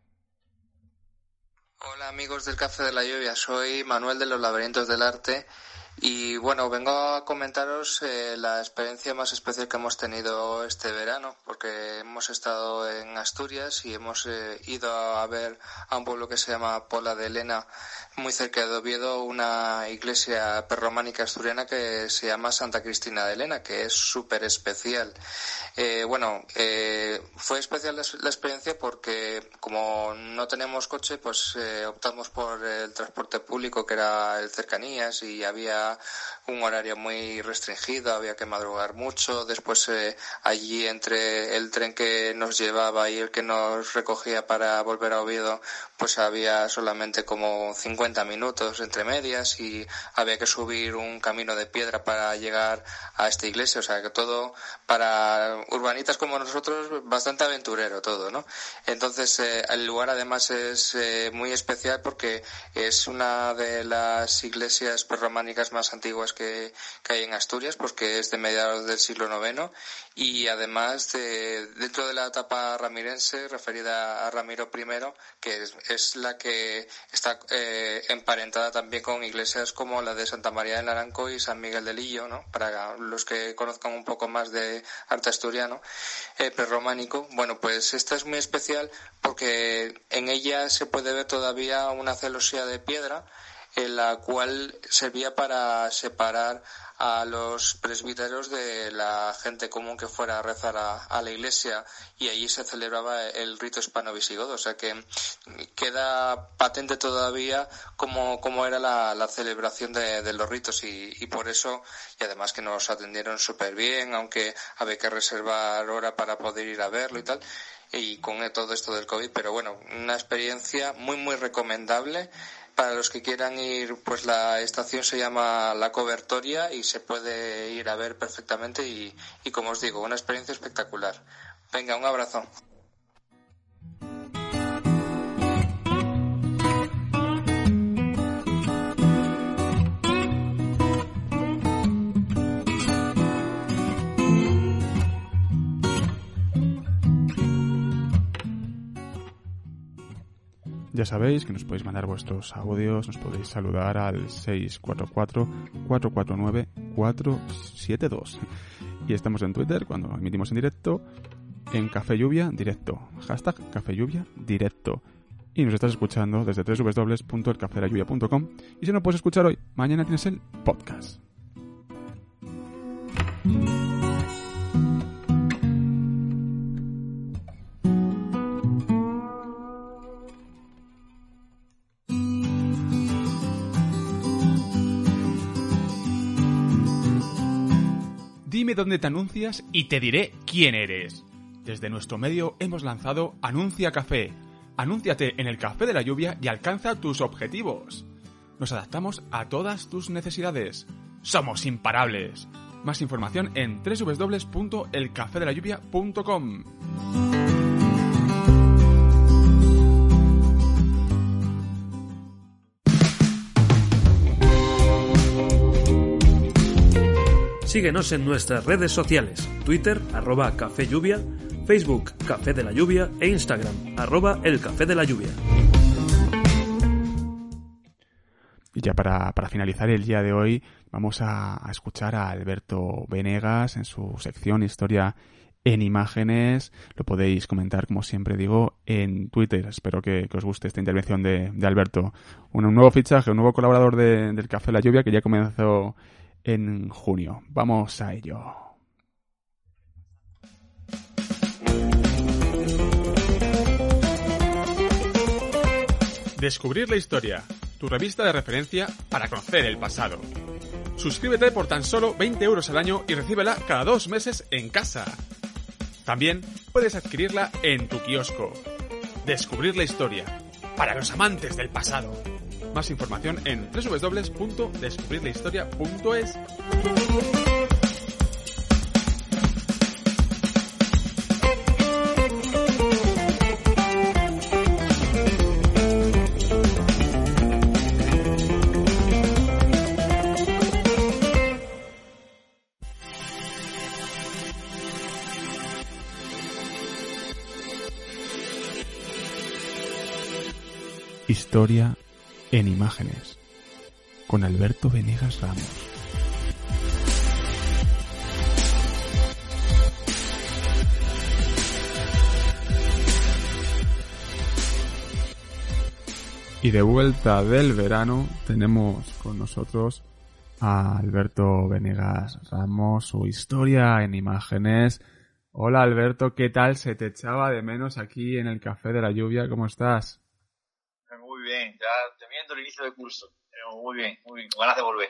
Hola amigos del Café de la Lluvia, soy Manuel de los Laberintos del Arte y bueno, vengo a comentaros la experiencia más especial que hemos tenido este verano, porque hemos estado en Asturias y hemos ido a ver a un pueblo que se llama Pola de Elena, muy cerca de Oviedo, una iglesia prerrománica asturiana que se llama Santa Cristina de Elena, que es súper especial. Fue especial la experiencia porque como no tenemos coche, pues optamos por el transporte público, que era el Cercanías, y había un horario muy restringido, había que madrugar mucho. Después allí entre el tren que nos llevaba y el que nos recogía para volver a Oviedo, pues había solamente como 50 minutos entre medias y había que subir un camino de piedra para llegar a esta iglesia. O sea que todo, para urbanitas como nosotros, bastante aventurero todo, ¿no? Entonces el lugar además es muy especial porque es una de las iglesias prerrománicas más antiguas que hay en Asturias, porque es de mediados del siglo IX y además dentro de la etapa ramirense referida a Ramiro I, que es la que está emparentada también con iglesias como la de Santa María del Naranco y San Miguel del Illo, ¿no? Para los que conozcan un poco más de arte asturiano prerrománico. Bueno, pues esta es muy especial porque en ella se puede ver todavía una celosía de piedra, en la cual servía para separar a los presbíteros de la gente común que fuera a rezar a la iglesia, y allí se celebraba el rito hispano-visigodo. O sea que queda patente todavía cómo era la celebración de los ritos, y por eso, y además que nos atendieron súper bien, aunque había que reservar hora para poder ir a verlo y tal, y con todo esto del COVID. Pero bueno, una experiencia muy muy recomendable. Para los que quieran ir, pues la estación se llama La Cobertoria y se puede ir a ver perfectamente y como os digo, una experiencia espectacular. Venga, un abrazo. Ya sabéis que nos podéis mandar vuestros audios, nos podéis saludar al 644-449-472. Y estamos en Twitter cuando emitimos en directo, en Café Lluvia Directo, hashtag Café Lluvia Directo. Y nos estás escuchando desde www.elcafedelayuvia.com. Y si no puedes escuchar hoy, mañana tienes el podcast. Dime dónde te anuncias y te diré quién eres. Desde nuestro medio hemos lanzado Anuncia Café. Anúnciate en el Café de la Lluvia y alcanza tus objetivos. Nos adaptamos a todas tus necesidades. Somos imparables. Más información en www.elcafedelayuvia.com. Síguenos en nuestras redes sociales, Twitter, @Café Lluvia, Facebook, Café de la Lluvia e Instagram, @elcafedelayuvia. Y ya para finalizar el día de hoy, vamos a escuchar a Alberto Venegas en su sección Historia en Imágenes. Lo podéis comentar, como siempre digo, en Twitter. Espero que os guste esta intervención de Alberto. Un nuevo fichaje, un nuevo colaborador del Café de la Lluvia que ya comenzó en junio. Vamos a ello. Descubrir la historia, tu revista de referencia para conocer el pasado. Suscríbete por tan solo 20 euros al año y recíbela cada 2 meses en casa. También puedes adquirirla en tu kiosco. Descubrir la historia, para los amantes del pasado. Más información en www.descubrirlahistoria.es. Historia en imágenes, con Alberto Venegas Ramos. Y de vuelta del verano tenemos con nosotros a Alberto Venegas Ramos, su Historia en imágenes. Hola Alberto, ¿qué tal? Se te echaba de menos aquí en el Café de la Lluvia, ¿cómo estás? Muy bien, ya temiendo el inicio del curso. Muy bien, con ganas de volver.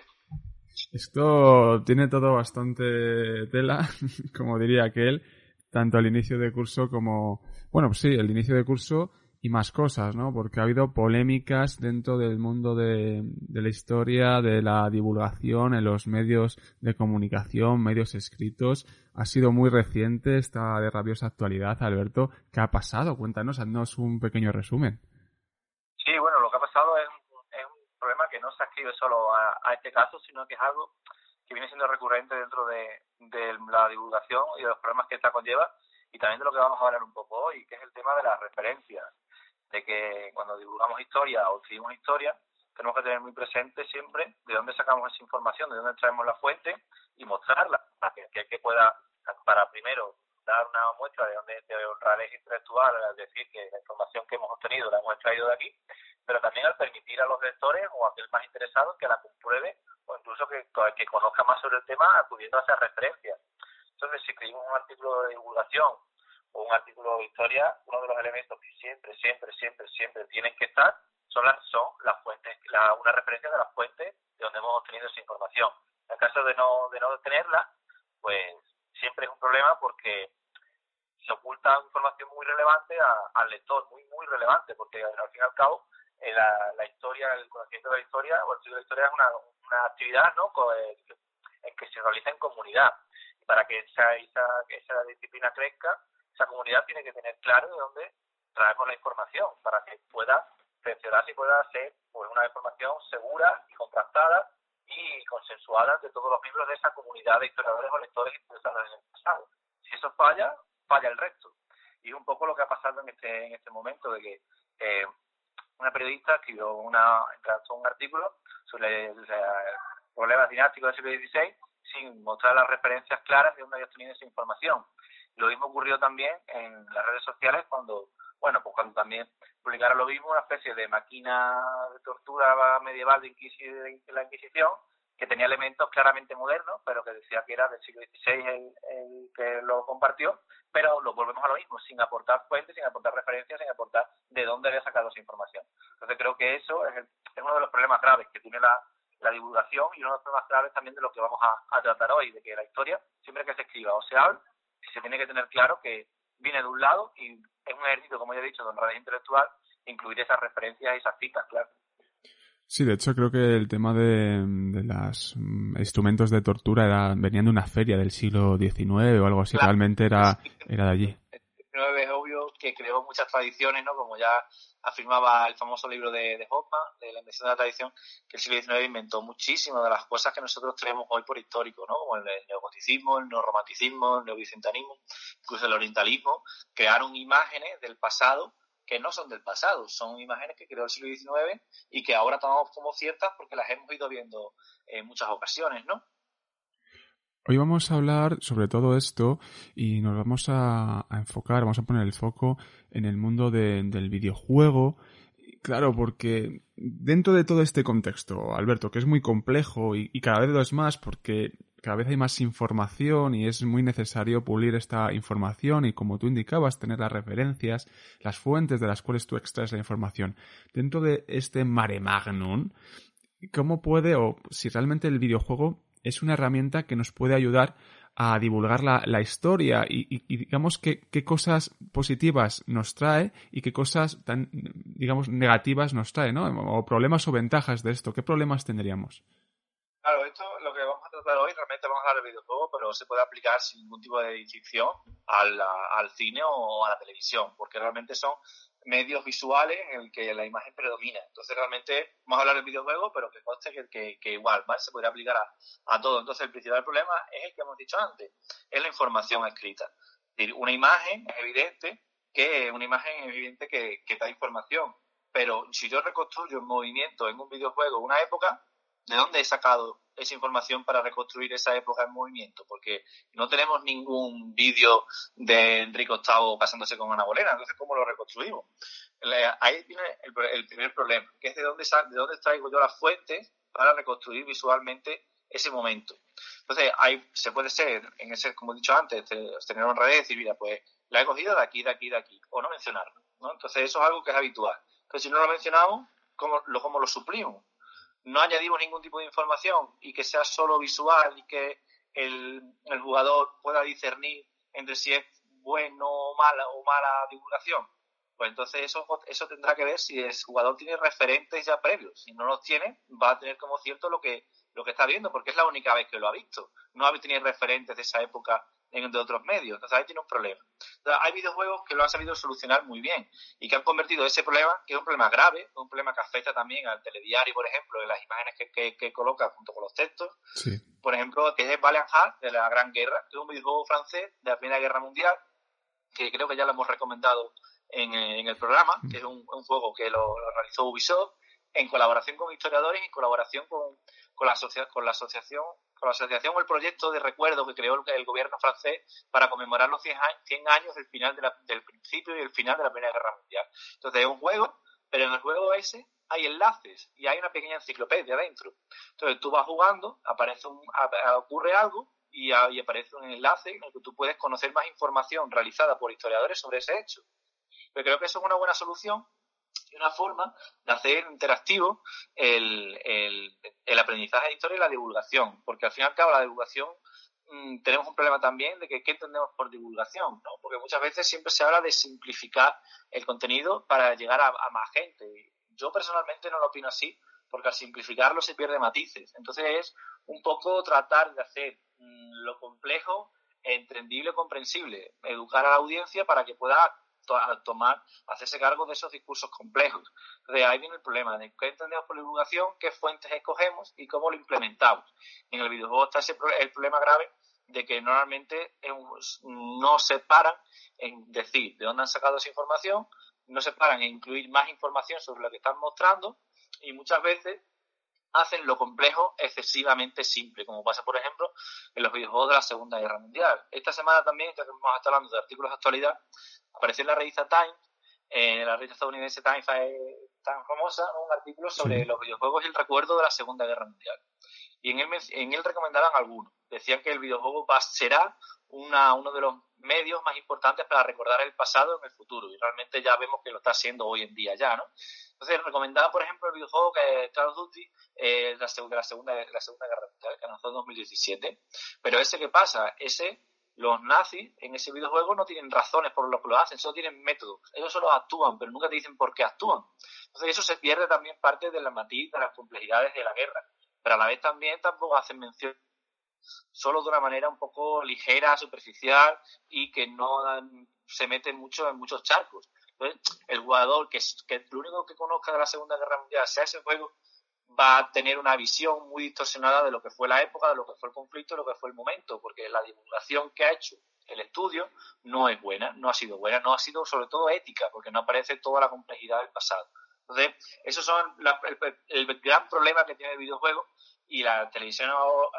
Esto tiene todo bastante tela, como diría aquel, tanto el inicio de curso como... Bueno, pues sí, el inicio de curso y más cosas, ¿no? Porque ha habido polémicas dentro del mundo de la historia, de la divulgación en los medios de comunicación, medios escritos. Ha sido muy reciente, está de rabiosa actualidad. Alberto, ¿qué ha pasado? Cuéntanos, haznos un pequeño resumen. Sí, bueno, lo que ha pasado es un problema que no se ascribe solo a este caso, sino que es algo que viene siendo recurrente dentro de la divulgación y de los problemas que esta conlleva, y también de lo que vamos a hablar un poco hoy, que es el tema de las referencias, de que cuando divulgamos historia o escribimos historia, tenemos que tener muy presente siempre de dónde sacamos esa información, de dónde traemos la fuente y mostrarla, para que pueda, para primero dar una muestra de honradez intelectual, es decir, que la información que hemos obtenido la hemos extraído de aquí, pero también al permitir a los lectores o a aquel más interesado que la compruebe o incluso que conozca más sobre el tema acudiendo a esas referencias. Entonces, si escribimos un artículo de divulgación o un artículo de historia, uno de los elementos que siempre tienen que estar son las fuentes, una referencia de las fuentes de donde hemos obtenido esa información. En el caso de no tenerla, pues siempre es un problema porque se oculta información muy relevante al lector, muy relevante, porque al fin y al cabo la historia, el conocimiento de la historia o el estudio de la historia es una actividad, ¿no?, en que se realiza en comunidad. Y para que esa disciplina crezca, esa comunidad tiene que tener claro de dónde traemos la información para que pueda cerciorarse y pueda ser pues una información segura y contrastada y consensuada entre todos los miembros de esa comunidad de historiadores o lectores interesados en el pasado. Si eso falla el resto. Y es un poco lo que ha pasado en este momento, de que una periodista escribió un artículo sobre el problema dinástico del siglo XVI sin mostrar las referencias claras de dónde había obtenido esa información. Lo mismo ocurrió también en las redes sociales cuando también publicaron lo mismo, una especie de máquina de tortura medieval de la Inquisición, que tenía elementos claramente modernos, pero que decía que era del siglo XVI el que lo compartió, pero lo volvemos a lo mismo, sin aportar fuentes, sin aportar referencias, sin aportar de dónde había sacado esa información. Entonces creo que eso es uno de los problemas graves que tiene la divulgación, y uno de los problemas graves también de lo que vamos a tratar hoy, de que la historia, siempre que se escriba o se hable, se tiene que tener claro que viene de un lado y es un ejercicio, como ya he dicho, de honradez intelectual, incluir esas referencias y esas citas, claro. Sí, de hecho creo que el tema de los instrumentos de tortura venían de una feria del siglo XIX o algo así, claro. Realmente era de allí. El siglo XIX es obvio que creó muchas tradiciones, ¿no? Como ya afirmaba el famoso libro de Hoffman, de la invención de la tradición, que el siglo XIX inventó muchísimas de las cosas que nosotros tenemos hoy por histórico, ¿no? Como el neogoticismo, el neorromanticismo, el neovicentismo, incluso el orientalismo. Crearon imágenes del pasado que no son del pasado, son imágenes que creó el siglo XIX y que ahora tomamos como ciertas porque las hemos ido viendo en muchas ocasiones, ¿no? Hoy vamos a hablar sobre todo esto y nos vamos a enfocar, vamos a poner el foco en el mundo del videojuego. Claro, porque dentro de todo este contexto, Alberto, que es muy complejo y cada vez lo es más porque cada vez hay más información y es muy necesario pulir esta información y, como tú indicabas, tener las referencias, las fuentes de las cuales tú extraes la información. Dentro de este mare magnum, ¿cómo puede, o si realmente el videojuego es una herramienta que nos puede ayudar a divulgar la historia y digamos qué cosas positivas nos trae y qué cosas tan, digamos, negativas nos trae, ¿no? O problemas o ventajas de esto. ¿Qué problemas tendríamos? Claro, esto lo que vamos a tratar hoy, realmente vamos a hablar del videojuego, pero se puede aplicar sin ningún tipo de distinción al cine o a la televisión, porque realmente son medios visuales en el que la imagen predomina. Entonces realmente vamos a hablar del videojuego, pero que conste que igual, ¿vale? Se puede aplicar a todo. Entonces el principal problema es el que hemos dicho antes, es la información escrita. Es decir, una imagen es evidente que da información, pero si yo reconstruyo un movimiento en un videojuego, una época, ¿de dónde he sacado esa información para reconstruir esa época en movimiento? Porque no tenemos ningún vídeo de Enrique VIII casándose con Ana Bolena, entonces ¿cómo lo reconstruimos? Ahí viene el primer problema, que es de dónde traigo yo las fuentes para reconstruir visualmente ese momento. Entonces, ahí se puede ser, como he dicho antes, tener una red y decir, mira, pues la he cogido de aquí, o no mencionarlo, ¿no? Entonces, eso es algo que es habitual. Entonces, si no lo mencionamos, ¿cómo lo suplimos? No añadimos ningún tipo de información y que sea solo visual y que el jugador pueda discernir entre si es bueno o mala divulgación. Pues entonces eso tendrá que ver si el jugador tiene referentes ya previos. Si no los tiene, va a tener como cierto lo que está viendo, porque es la única vez que lo ha visto. No ha tenido referentes de esa época de otros medios. Entonces ahí tiene un problema. Entonces, hay videojuegos que lo han sabido solucionar muy bien y que han convertido ese problema, que es un problema grave, un problema que afecta también al telediario, por ejemplo, en las imágenes que coloca junto con los textos. Sí. Por ejemplo, que es Valiant Hearts, de la Gran Guerra, que es un videojuego francés de la Primera Guerra Mundial, que creo que ya lo hemos recomendado en el programa, que es un juego que lo realizó Ubisoft en colaboración con historiadores y en colaboración con la asociación o el proyecto de recuerdo que creó el gobierno francés para conmemorar los 100 años del final del principio y el final de la Primera Guerra Mundial. Entonces es un juego, pero en el juego ese hay enlaces y hay una pequeña enciclopedia dentro. Entonces tú vas jugando, ocurre algo y aparece un enlace en el que tú puedes conocer más información realizada por historiadores sobre ese hecho. Pero creo que eso es una buena solución y una forma de hacer interactivo el aprendizaje de historia y la divulgación, porque al fin y al cabo la divulgación tenemos un problema también de que ¿qué entendemos por divulgación? ¿No? Porque muchas veces siempre se habla de simplificar el contenido para llegar a más gente. Yo personalmente no lo opino así, porque al simplificarlo se pierde matices. Entonces es un poco tratar de hacer lo complejo entendible y comprensible, educar a la audiencia para que pueda hacerse cargo de esos discursos complejos. Entonces ahí viene el problema de qué entendemos por divulgación, qué fuentes escogemos y cómo lo implementamos. En el videojuego está el problema grave de que normalmente no se paran en decir de dónde han sacado esa información, no se paran en incluir más información sobre lo que están mostrando y muchas veces hacen lo complejo excesivamente simple, como pasa, por ejemplo, en los videojuegos de la Segunda Guerra Mundial. Esta semana también, ya que hemos estado hablando de artículos de actualidad, apareció en la revista Time, la revista estadounidense Time tan famosa, un artículo sobre los videojuegos y el recuerdo de la Segunda Guerra Mundial. Y en él recomendaban algunos. Decían que el videojuego será uno de los medios más importantes para recordar el pasado en el futuro, y realmente ya vemos que lo está haciendo hoy en día ya, ¿no? Entonces recomendaba, por ejemplo, el videojuego que es Call of Duty de la Segunda Guerra Mundial, que lanzó en 2017. Pero ¿qué pasa? Los nazis en ese videojuego no tienen razones por lo que lo hacen, solo tienen métodos. Ellos solo actúan, pero nunca te dicen por qué actúan. Entonces eso se pierde también parte de la matiz de las complejidades de la guerra. Pero a la vez también tampoco hacen mención solo de una manera un poco ligera, superficial y que no se mete mucho en muchos charcos. Entonces, el jugador que lo único que conozca de la Segunda Guerra Mundial sea ese juego, va a tener una visión muy distorsionada de lo que fue la época, de lo que fue el conflicto, de lo que fue el momento, porque la divulgación que ha hecho el estudio no es buena, no ha sido buena, no ha sido sobre todo ética, porque no aparece toda la complejidad del pasado. Entonces, esos son el gran problema que tiene el videojuego y la televisión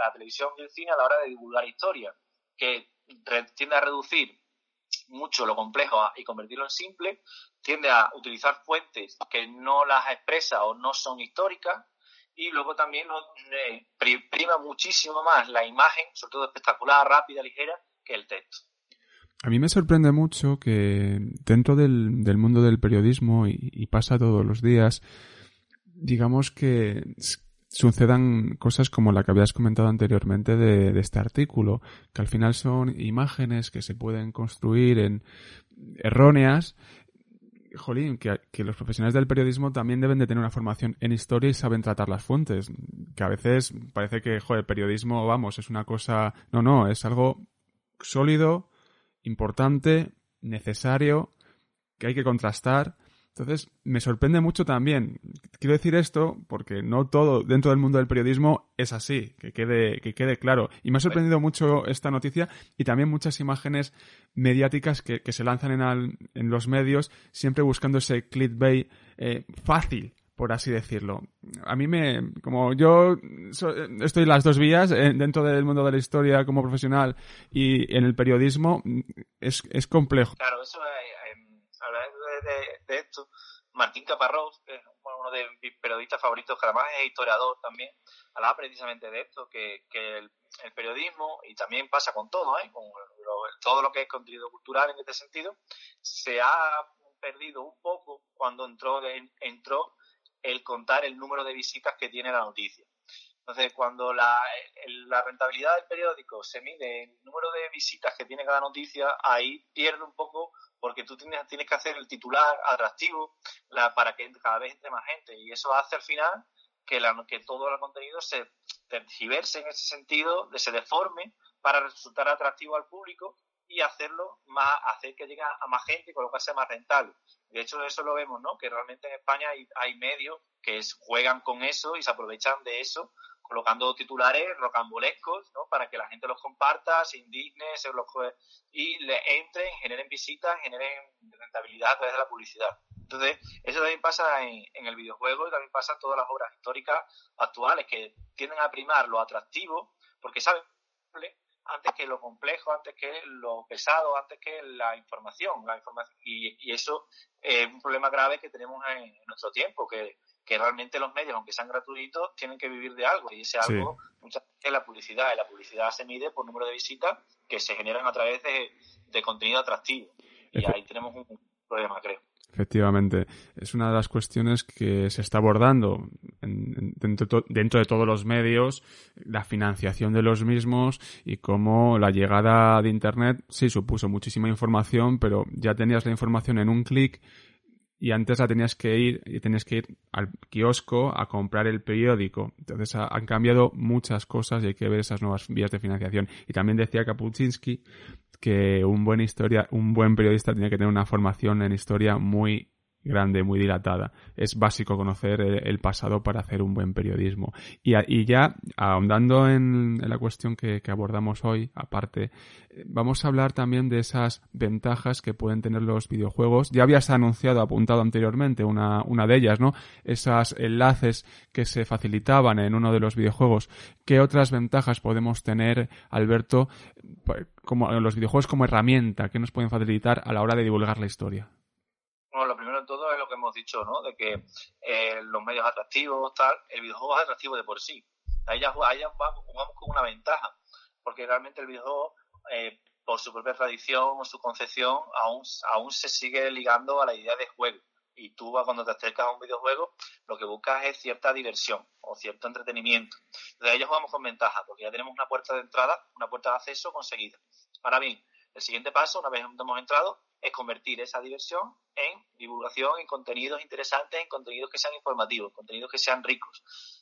y el cine a la hora de divulgar historia, que tiende a reducir mucho lo complejo y convertirlo en simple, tiende a utilizar fuentes que no las expresa o no son históricas, y luego también prima muchísimo más la imagen, sobre todo espectacular, rápida, ligera, que el texto. A mí me sorprende mucho que dentro del mundo del periodismo, y pasa todos los días, digamos que sucedan cosas como la que habías comentado anteriormente de este artículo, que al final son imágenes que se pueden construir en erróneas. Jolín, que los profesionales del periodismo también deben de tener una formación en historia y saben tratar las fuentes, que a veces parece que, joder, periodismo, vamos, es una cosa... No, es algo sólido, importante, necesario, que hay que contrastar. Entonces, me sorprende mucho también. Quiero decir esto porque no todo dentro del mundo del periodismo es así, que quede claro. Y me ha sorprendido mucho esta noticia y también muchas imágenes mediáticas que se lanzan en los medios, siempre buscando ese clickbait fácil, por así decirlo. A mí como yo estoy en las dos vías, dentro del mundo de la historia como profesional y en el periodismo, es complejo. Claro, eso hablar de esto, Martín Caparrós, que es uno de mis periodistas favoritos, que además es historiador también, hablaba precisamente de esto, que el periodismo, y también pasa con todo, con todo lo que es contenido cultural en este sentido, se ha perdido un poco cuando entró el contar el número de visitas que tiene la noticia. Entonces, cuando la rentabilidad del periódico se mide en el número de visitas que tiene cada noticia, ahí pierde un poco, porque tú tienes que hacer el titular atractivo para que cada vez entre más gente, y eso hace al final que todo el contenido se tergiverse en ese sentido, se deforme para resultar atractivo al público y hacer que llegue a más gente y colocarse más rentable. De hecho, eso lo vemos, ¿no? Que realmente en España hay medios que juegan con eso y se aprovechan de eso, colocando titulares rocambolescos, ¿no? Para que la gente los comparta, se indigne, y le entren, generen visitas, generen rentabilidad a través de la publicidad. Entonces, eso también pasa en el videojuego y también pasa en todas las obras históricas actuales, que tienden a primar lo atractivo, porque saben antes que lo complejo, antes que lo pesado, antes que la información. Y eso es un problema grave que tenemos en nuestro tiempo, que realmente los medios, aunque sean gratuitos, tienen que vivir de algo, y ese algo muchas veces es la publicidad, y la publicidad se mide por número de visitas que se generan a través de contenido atractivo, y ahí tenemos un problema, creo. Efectivamente, es una de las cuestiones que se está abordando dentro de todos los medios, la financiación de los mismos, y cómo la llegada de Internet sí supuso muchísima información, pero ya tenías la información en un clic, y antes tenías que ir al kiosco a comprar el periódico. Entonces han cambiado muchas cosas y hay que ver esas nuevas vías de financiación. Y también decía Kapuscinski que un buen periodista tiene que tener una formación en historia muy grande, muy dilatada. Es básico conocer el pasado para hacer un buen periodismo. Y ya ahondando en la cuestión que abordamos hoy, aparte, vamos a hablar también de esas ventajas que pueden tener los videojuegos. Ya habías apuntado anteriormente una de ellas, ¿no? Esos enlaces que se facilitaban en uno de los videojuegos. ¿Qué otras ventajas podemos tener, Alberto, como los videojuegos como herramienta que nos pueden facilitar a la hora de divulgar la historia? Bueno, lo primero de todo es lo que hemos dicho, ¿no? De que los medios atractivos, el videojuego es atractivo de por sí. Ahí ya jugamos con una ventaja, porque realmente el videojuego, por su propia tradición o su concepción, aún se sigue ligando a la idea de juego. Y tú, cuando te acercas a un videojuego, lo que buscas es cierta diversión o cierto entretenimiento. Entonces ahí ya jugamos con ventaja, porque ya tenemos una puerta de entrada, una puerta de acceso conseguida. Ahora bien, el siguiente paso, una vez hemos entrado, es convertir esa diversión en divulgación, en contenidos interesantes, en contenidos que sean informativos, contenidos que sean ricos.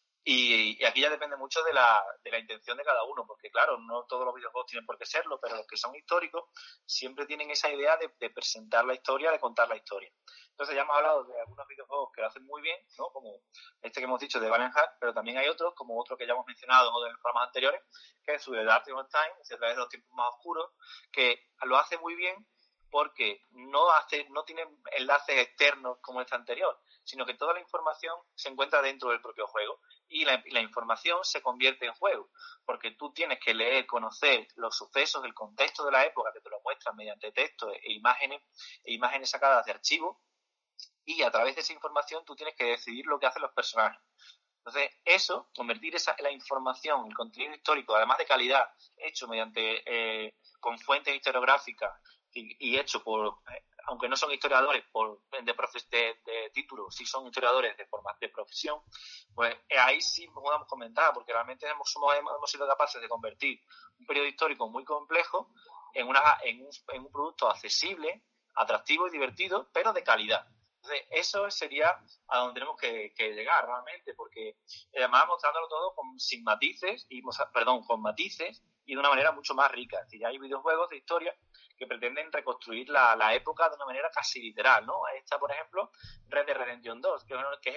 Y aquí ya depende mucho de la intención de cada uno, porque claro, no todos los videojuegos tienen por qué serlo, pero los que son históricos siempre tienen esa idea de presentar la historia, de contar la historia. Entonces ya hemos hablado de algunos videojuegos que lo hacen muy bien, ¿no? Como este que hemos dicho de Valiant Hearts, pero también hay otros, como otro que ya hemos mencionado en los programas anteriores, que es The Dark Time, a través de los tiempos más oscuros, que lo hace muy bien porque no tiene enlaces externos como este anterior, sino que toda la información se encuentra dentro del propio juego, y la información se convierte en juego, porque tú tienes que leer, conocer los sucesos, el contexto de la época, que te lo muestran mediante texto e imágenes sacadas de archivo, y a través de esa información tú tienes que decidir lo que hacen los personajes. Entonces, eso, convertir la información, el contenido histórico, además de calidad, hecho con fuentes historiográficas y hecho por, aunque no son historiadores de título, sí son historiadores de profesión, pues ahí sí podemos comentar, porque realmente hemos sido capaces de convertir un periodo histórico muy complejo en un producto accesible, atractivo y divertido, pero de calidad. Entonces, eso sería a donde tenemos que llegar realmente, porque además mostrándolo todo con matices y de una manera mucho más rica. Es decir, hay videojuegos de historia que pretenden reconstruir la época de una manera casi literal, ¿no? Esta, por ejemplo, Red Dead Redemption 2, no es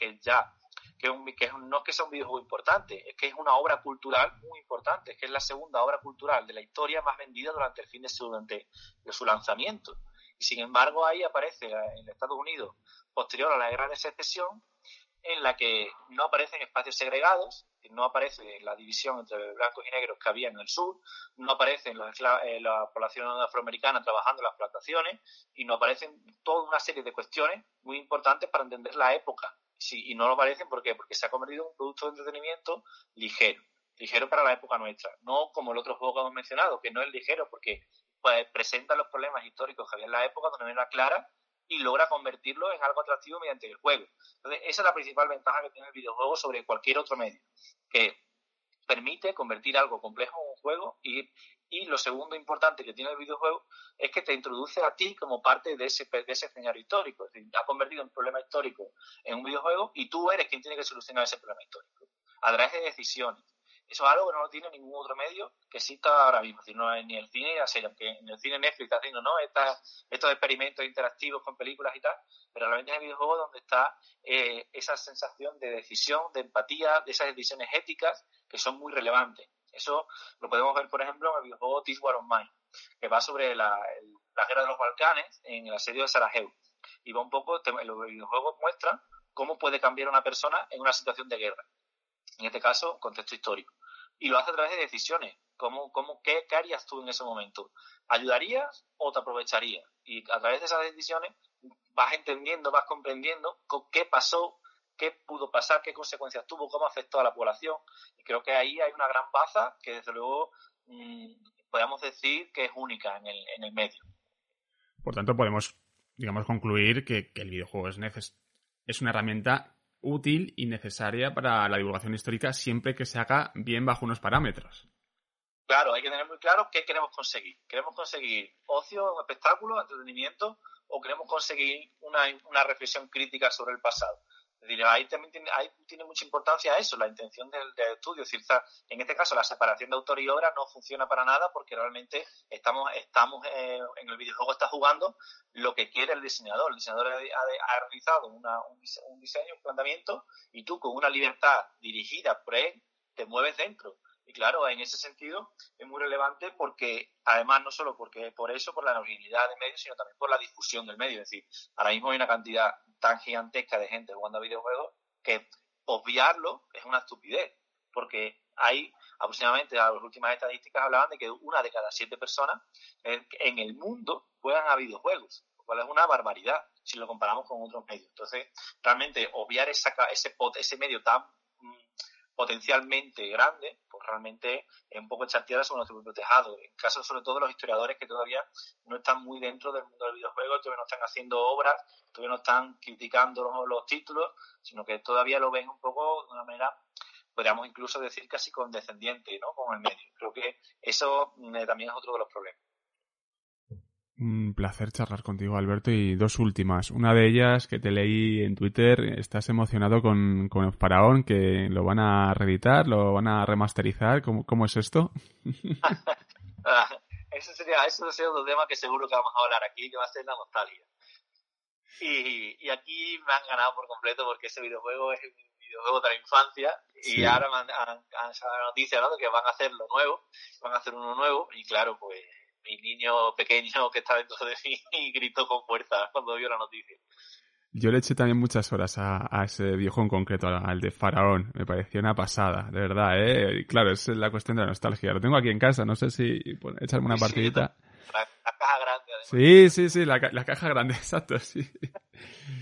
que sea un videojuego importante, es que es una obra cultural muy importante, es que es la segunda obra cultural de la historia más vendida durante su lanzamiento. Y sin embargo, ahí aparece en Estados Unidos, posterior a la Guerra de Secesión, en la que no aparecen espacios segregados, no aparece la división entre blancos y negros que había en el sur, no aparecen la población afroamericana trabajando en las plantaciones y no aparecen toda una serie de cuestiones muy importantes para entender la época. Sí, y no lo aparecen ¿por qué? Porque se ha convertido en un producto de entretenimiento ligero para la época nuestra, no como el otro juego que hemos mencionado, que no es ligero porque pues, presenta los problemas históricos que había en la época de una manera clara y logra convertirlo en algo atractivo mediante el juego. Entonces, esa es la principal ventaja que tiene el videojuego sobre cualquier otro medio, que permite convertir algo complejo en un juego y lo segundo importante que tiene el videojuego es que te introduce a ti como parte de ese escenario histórico. Es decir, ha convertido un problema histórico en un videojuego y tú eres quien tiene que solucionar ese problema histórico a través de decisiones. Eso es algo que no lo tiene ningún otro medio que exista ahora mismo. Es decir, no es ni el cine ni la serie, aunque en el cine Netflix está haciendo estos experimentos interactivos con películas y tal, pero realmente es el videojuego donde está esa sensación de decisión, de empatía, de esas decisiones éticas que son muy relevantes. Eso lo podemos ver, por ejemplo, en el videojuego This War of Mine, que va sobre la guerra de los Balcanes en el asedio de Sarajevo. Y va un poco, los videojuegos muestran cómo puede cambiar una persona en una situación de guerra. En este caso, contexto histórico. Y lo hace a través de decisiones. ¿Qué harías tú en ese momento? ¿Ayudarías o te aprovecharías? Y a través de esas decisiones vas entendiendo, vas comprendiendo qué pasó, qué pudo pasar, qué consecuencias tuvo, cómo afectó a la población. Y creo que ahí hay una gran baza que, desde luego, podemos decir que es única en el medio. Por tanto, podemos, concluir que el videojuego es una herramienta útil y necesaria para la divulgación histórica siempre que se haga bien bajo unos parámetros. Claro, hay que tener muy claro qué queremos conseguir. ¿Queremos conseguir ocio, espectáculo, entretenimiento o queremos conseguir una reflexión crítica sobre el pasado? Es decir, ahí tiene mucha importancia eso, la intención del estudio. Es decir, en este caso la separación de autor y obra no funciona para nada porque realmente estamos en el videojuego está jugando lo que quiere el diseñador. El diseñador ha realizado un diseño, un planteamiento y tú con una libertad dirigida por él te mueves dentro. Y claro, en ese sentido es muy relevante porque, además, no solo por la originalidad del medio, sino también por la difusión del medio. Es decir, ahora mismo hay una cantidad tan gigantesca de gente jugando a videojuegos que obviarlo es una estupidez. Porque hay aproximadamente, las últimas estadísticas hablaban de que 1 de cada 7 personas en el mundo juegan a videojuegos, lo cual es una barbaridad si lo comparamos con otros medios. Entonces, realmente obviar ese medio tan potencialmente grande, pues realmente es un poco echar tierra sobre nuestro propio tejado. En caso sobre todo de los historiadores que todavía no están muy dentro del mundo del videojuego, todavía no están haciendo obras, todavía no están criticando los títulos, sino que todavía lo ven un poco de una manera, podríamos incluso decir casi condescendiente, ¿no?, con el medio. Creo que eso también es otro de los problemas. Un placer charlar contigo, Alberto, y 2 últimas. Una de ellas, que te leí en Twitter, estás emocionado con el Faraón, que lo van a reeditar, lo van a remasterizar. ¿Cómo es esto? Eso sería otro tema que seguro que vamos a hablar aquí, que va a ser la nostalgia. Y aquí me han ganado por completo porque ese videojuego es un videojuego de la infancia y sí. Ahora han salido la noticia, ¿no?, de que van a hacer uno nuevo y claro, pues mi niño pequeño que está dentro de mí gritó con fuerza cuando vio la noticia. Yo le eché también muchas horas a ese videojuego en concreto, al de Faraón. Me pareció una pasada, de verdad, ¿eh? Claro, es la cuestión de la nostalgia. Lo tengo aquí en casa, no sé si echarme una partidita. La caja grande, además. Sí, la caja grande, exacto, sí.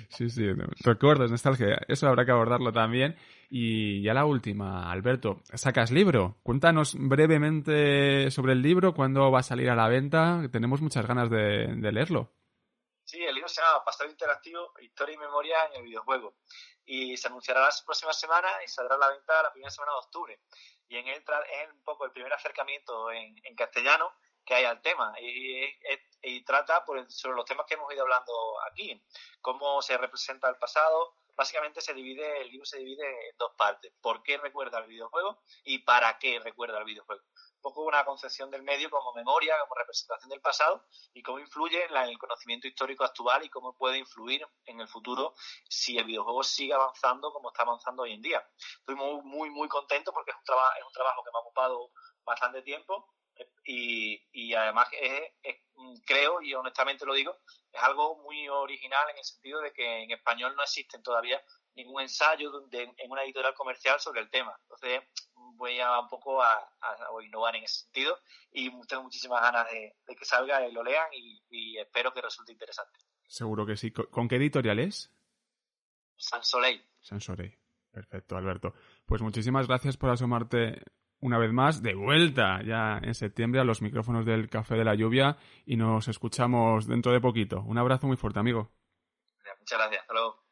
Sí, recuerdos, nostalgia. Eso habrá que abordarlo también. Y ya la última, Alberto, ¿sacas libro? Cuéntanos brevemente sobre el libro, cuándo va a salir a la venta. Tenemos muchas ganas de leerlo. Sí, el libro se llama Pasado Interactivo, Historia y Memoria en el videojuego. Y se anunciará la próxima semana y saldrá a la venta la primera semana de octubre. Y en él es un poco el primer acercamiento en castellano que hay al tema. Y trata sobre los temas que hemos ido hablando aquí. Cómo se representa el pasado. Básicamente el libro se divide en dos partes. ¿Por qué recuerda el videojuego? Y ¿para qué recuerda el videojuego? Un poco una concepción del medio como memoria, como representación del pasado y cómo influye en el conocimiento histórico actual y cómo puede influir en el futuro si el videojuego sigue avanzando como está avanzando hoy en día. Estoy muy contento porque es un trabajo que me ha ocupado bastante tiempo y además creo, y honestamente lo digo, es algo muy original en el sentido de que en español no existen todavía ningún ensayo en una editorial comercial sobre el tema. Entonces voy a un poco a innovar en ese sentido y tengo muchísimas ganas de que salga y lo lean y espero que resulte interesante. Seguro que sí. ¿Con qué editorial es? Sansoleil. Sansoleil. Perfecto, Alberto. Pues muchísimas gracias por asomarte una vez más de vuelta ya en septiembre a los micrófonos del Café de la Lluvia y nos escuchamos dentro de poquito. Un abrazo muy fuerte, amigo. Muchas gracias. Hasta luego.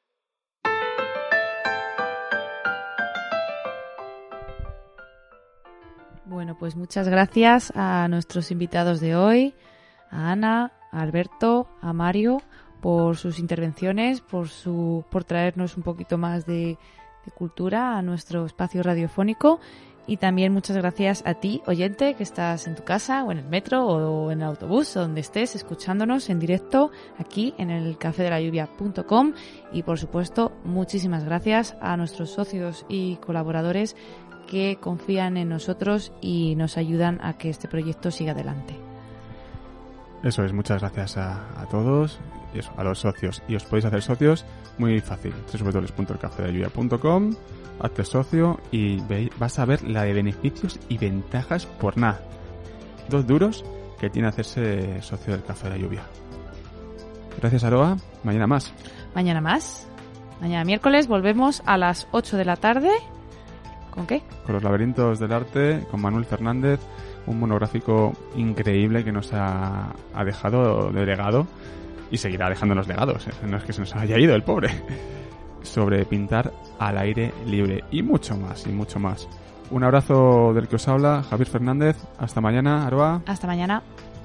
Bueno, pues muchas gracias a nuestros invitados de hoy, a Ana, a Alberto, a Mario, por sus intervenciones, por traernos un poquito más de cultura a nuestro espacio radiofónico. Y también muchas gracias a ti, oyente, que estás en tu casa o en el metro o en el autobús, o donde estés escuchándonos en directo aquí en el cafedelayuvia.com. Y por supuesto, muchísimas gracias a nuestros socios y colaboradores que confían en nosotros y nos ayudan a que este proyecto siga adelante. Eso es, muchas gracias a todos y eso, a los socios. Y os podéis hacer socios muy fácil, www.elcafedelayuvia.com, hazte socio y vas a ver la de beneficios y ventajas por nada. 2 duros que tiene hacerse socio del Café de la Lluvia. Gracias, Aroa. Mañana más. Mañana más. Mañana miércoles volvemos a las 8 de la tarde. ¿Con qué? Con los laberintos del arte, con Manuel Fernández, un monográfico increíble que nos ha dejado de legado y seguirá dejándonos legados, no es que se nos haya ido el pobre, sobre pintar al aire libre y mucho más, y mucho más. Un abrazo del que os habla, Javier Fernández. Hasta mañana, Aroa. Hasta mañana.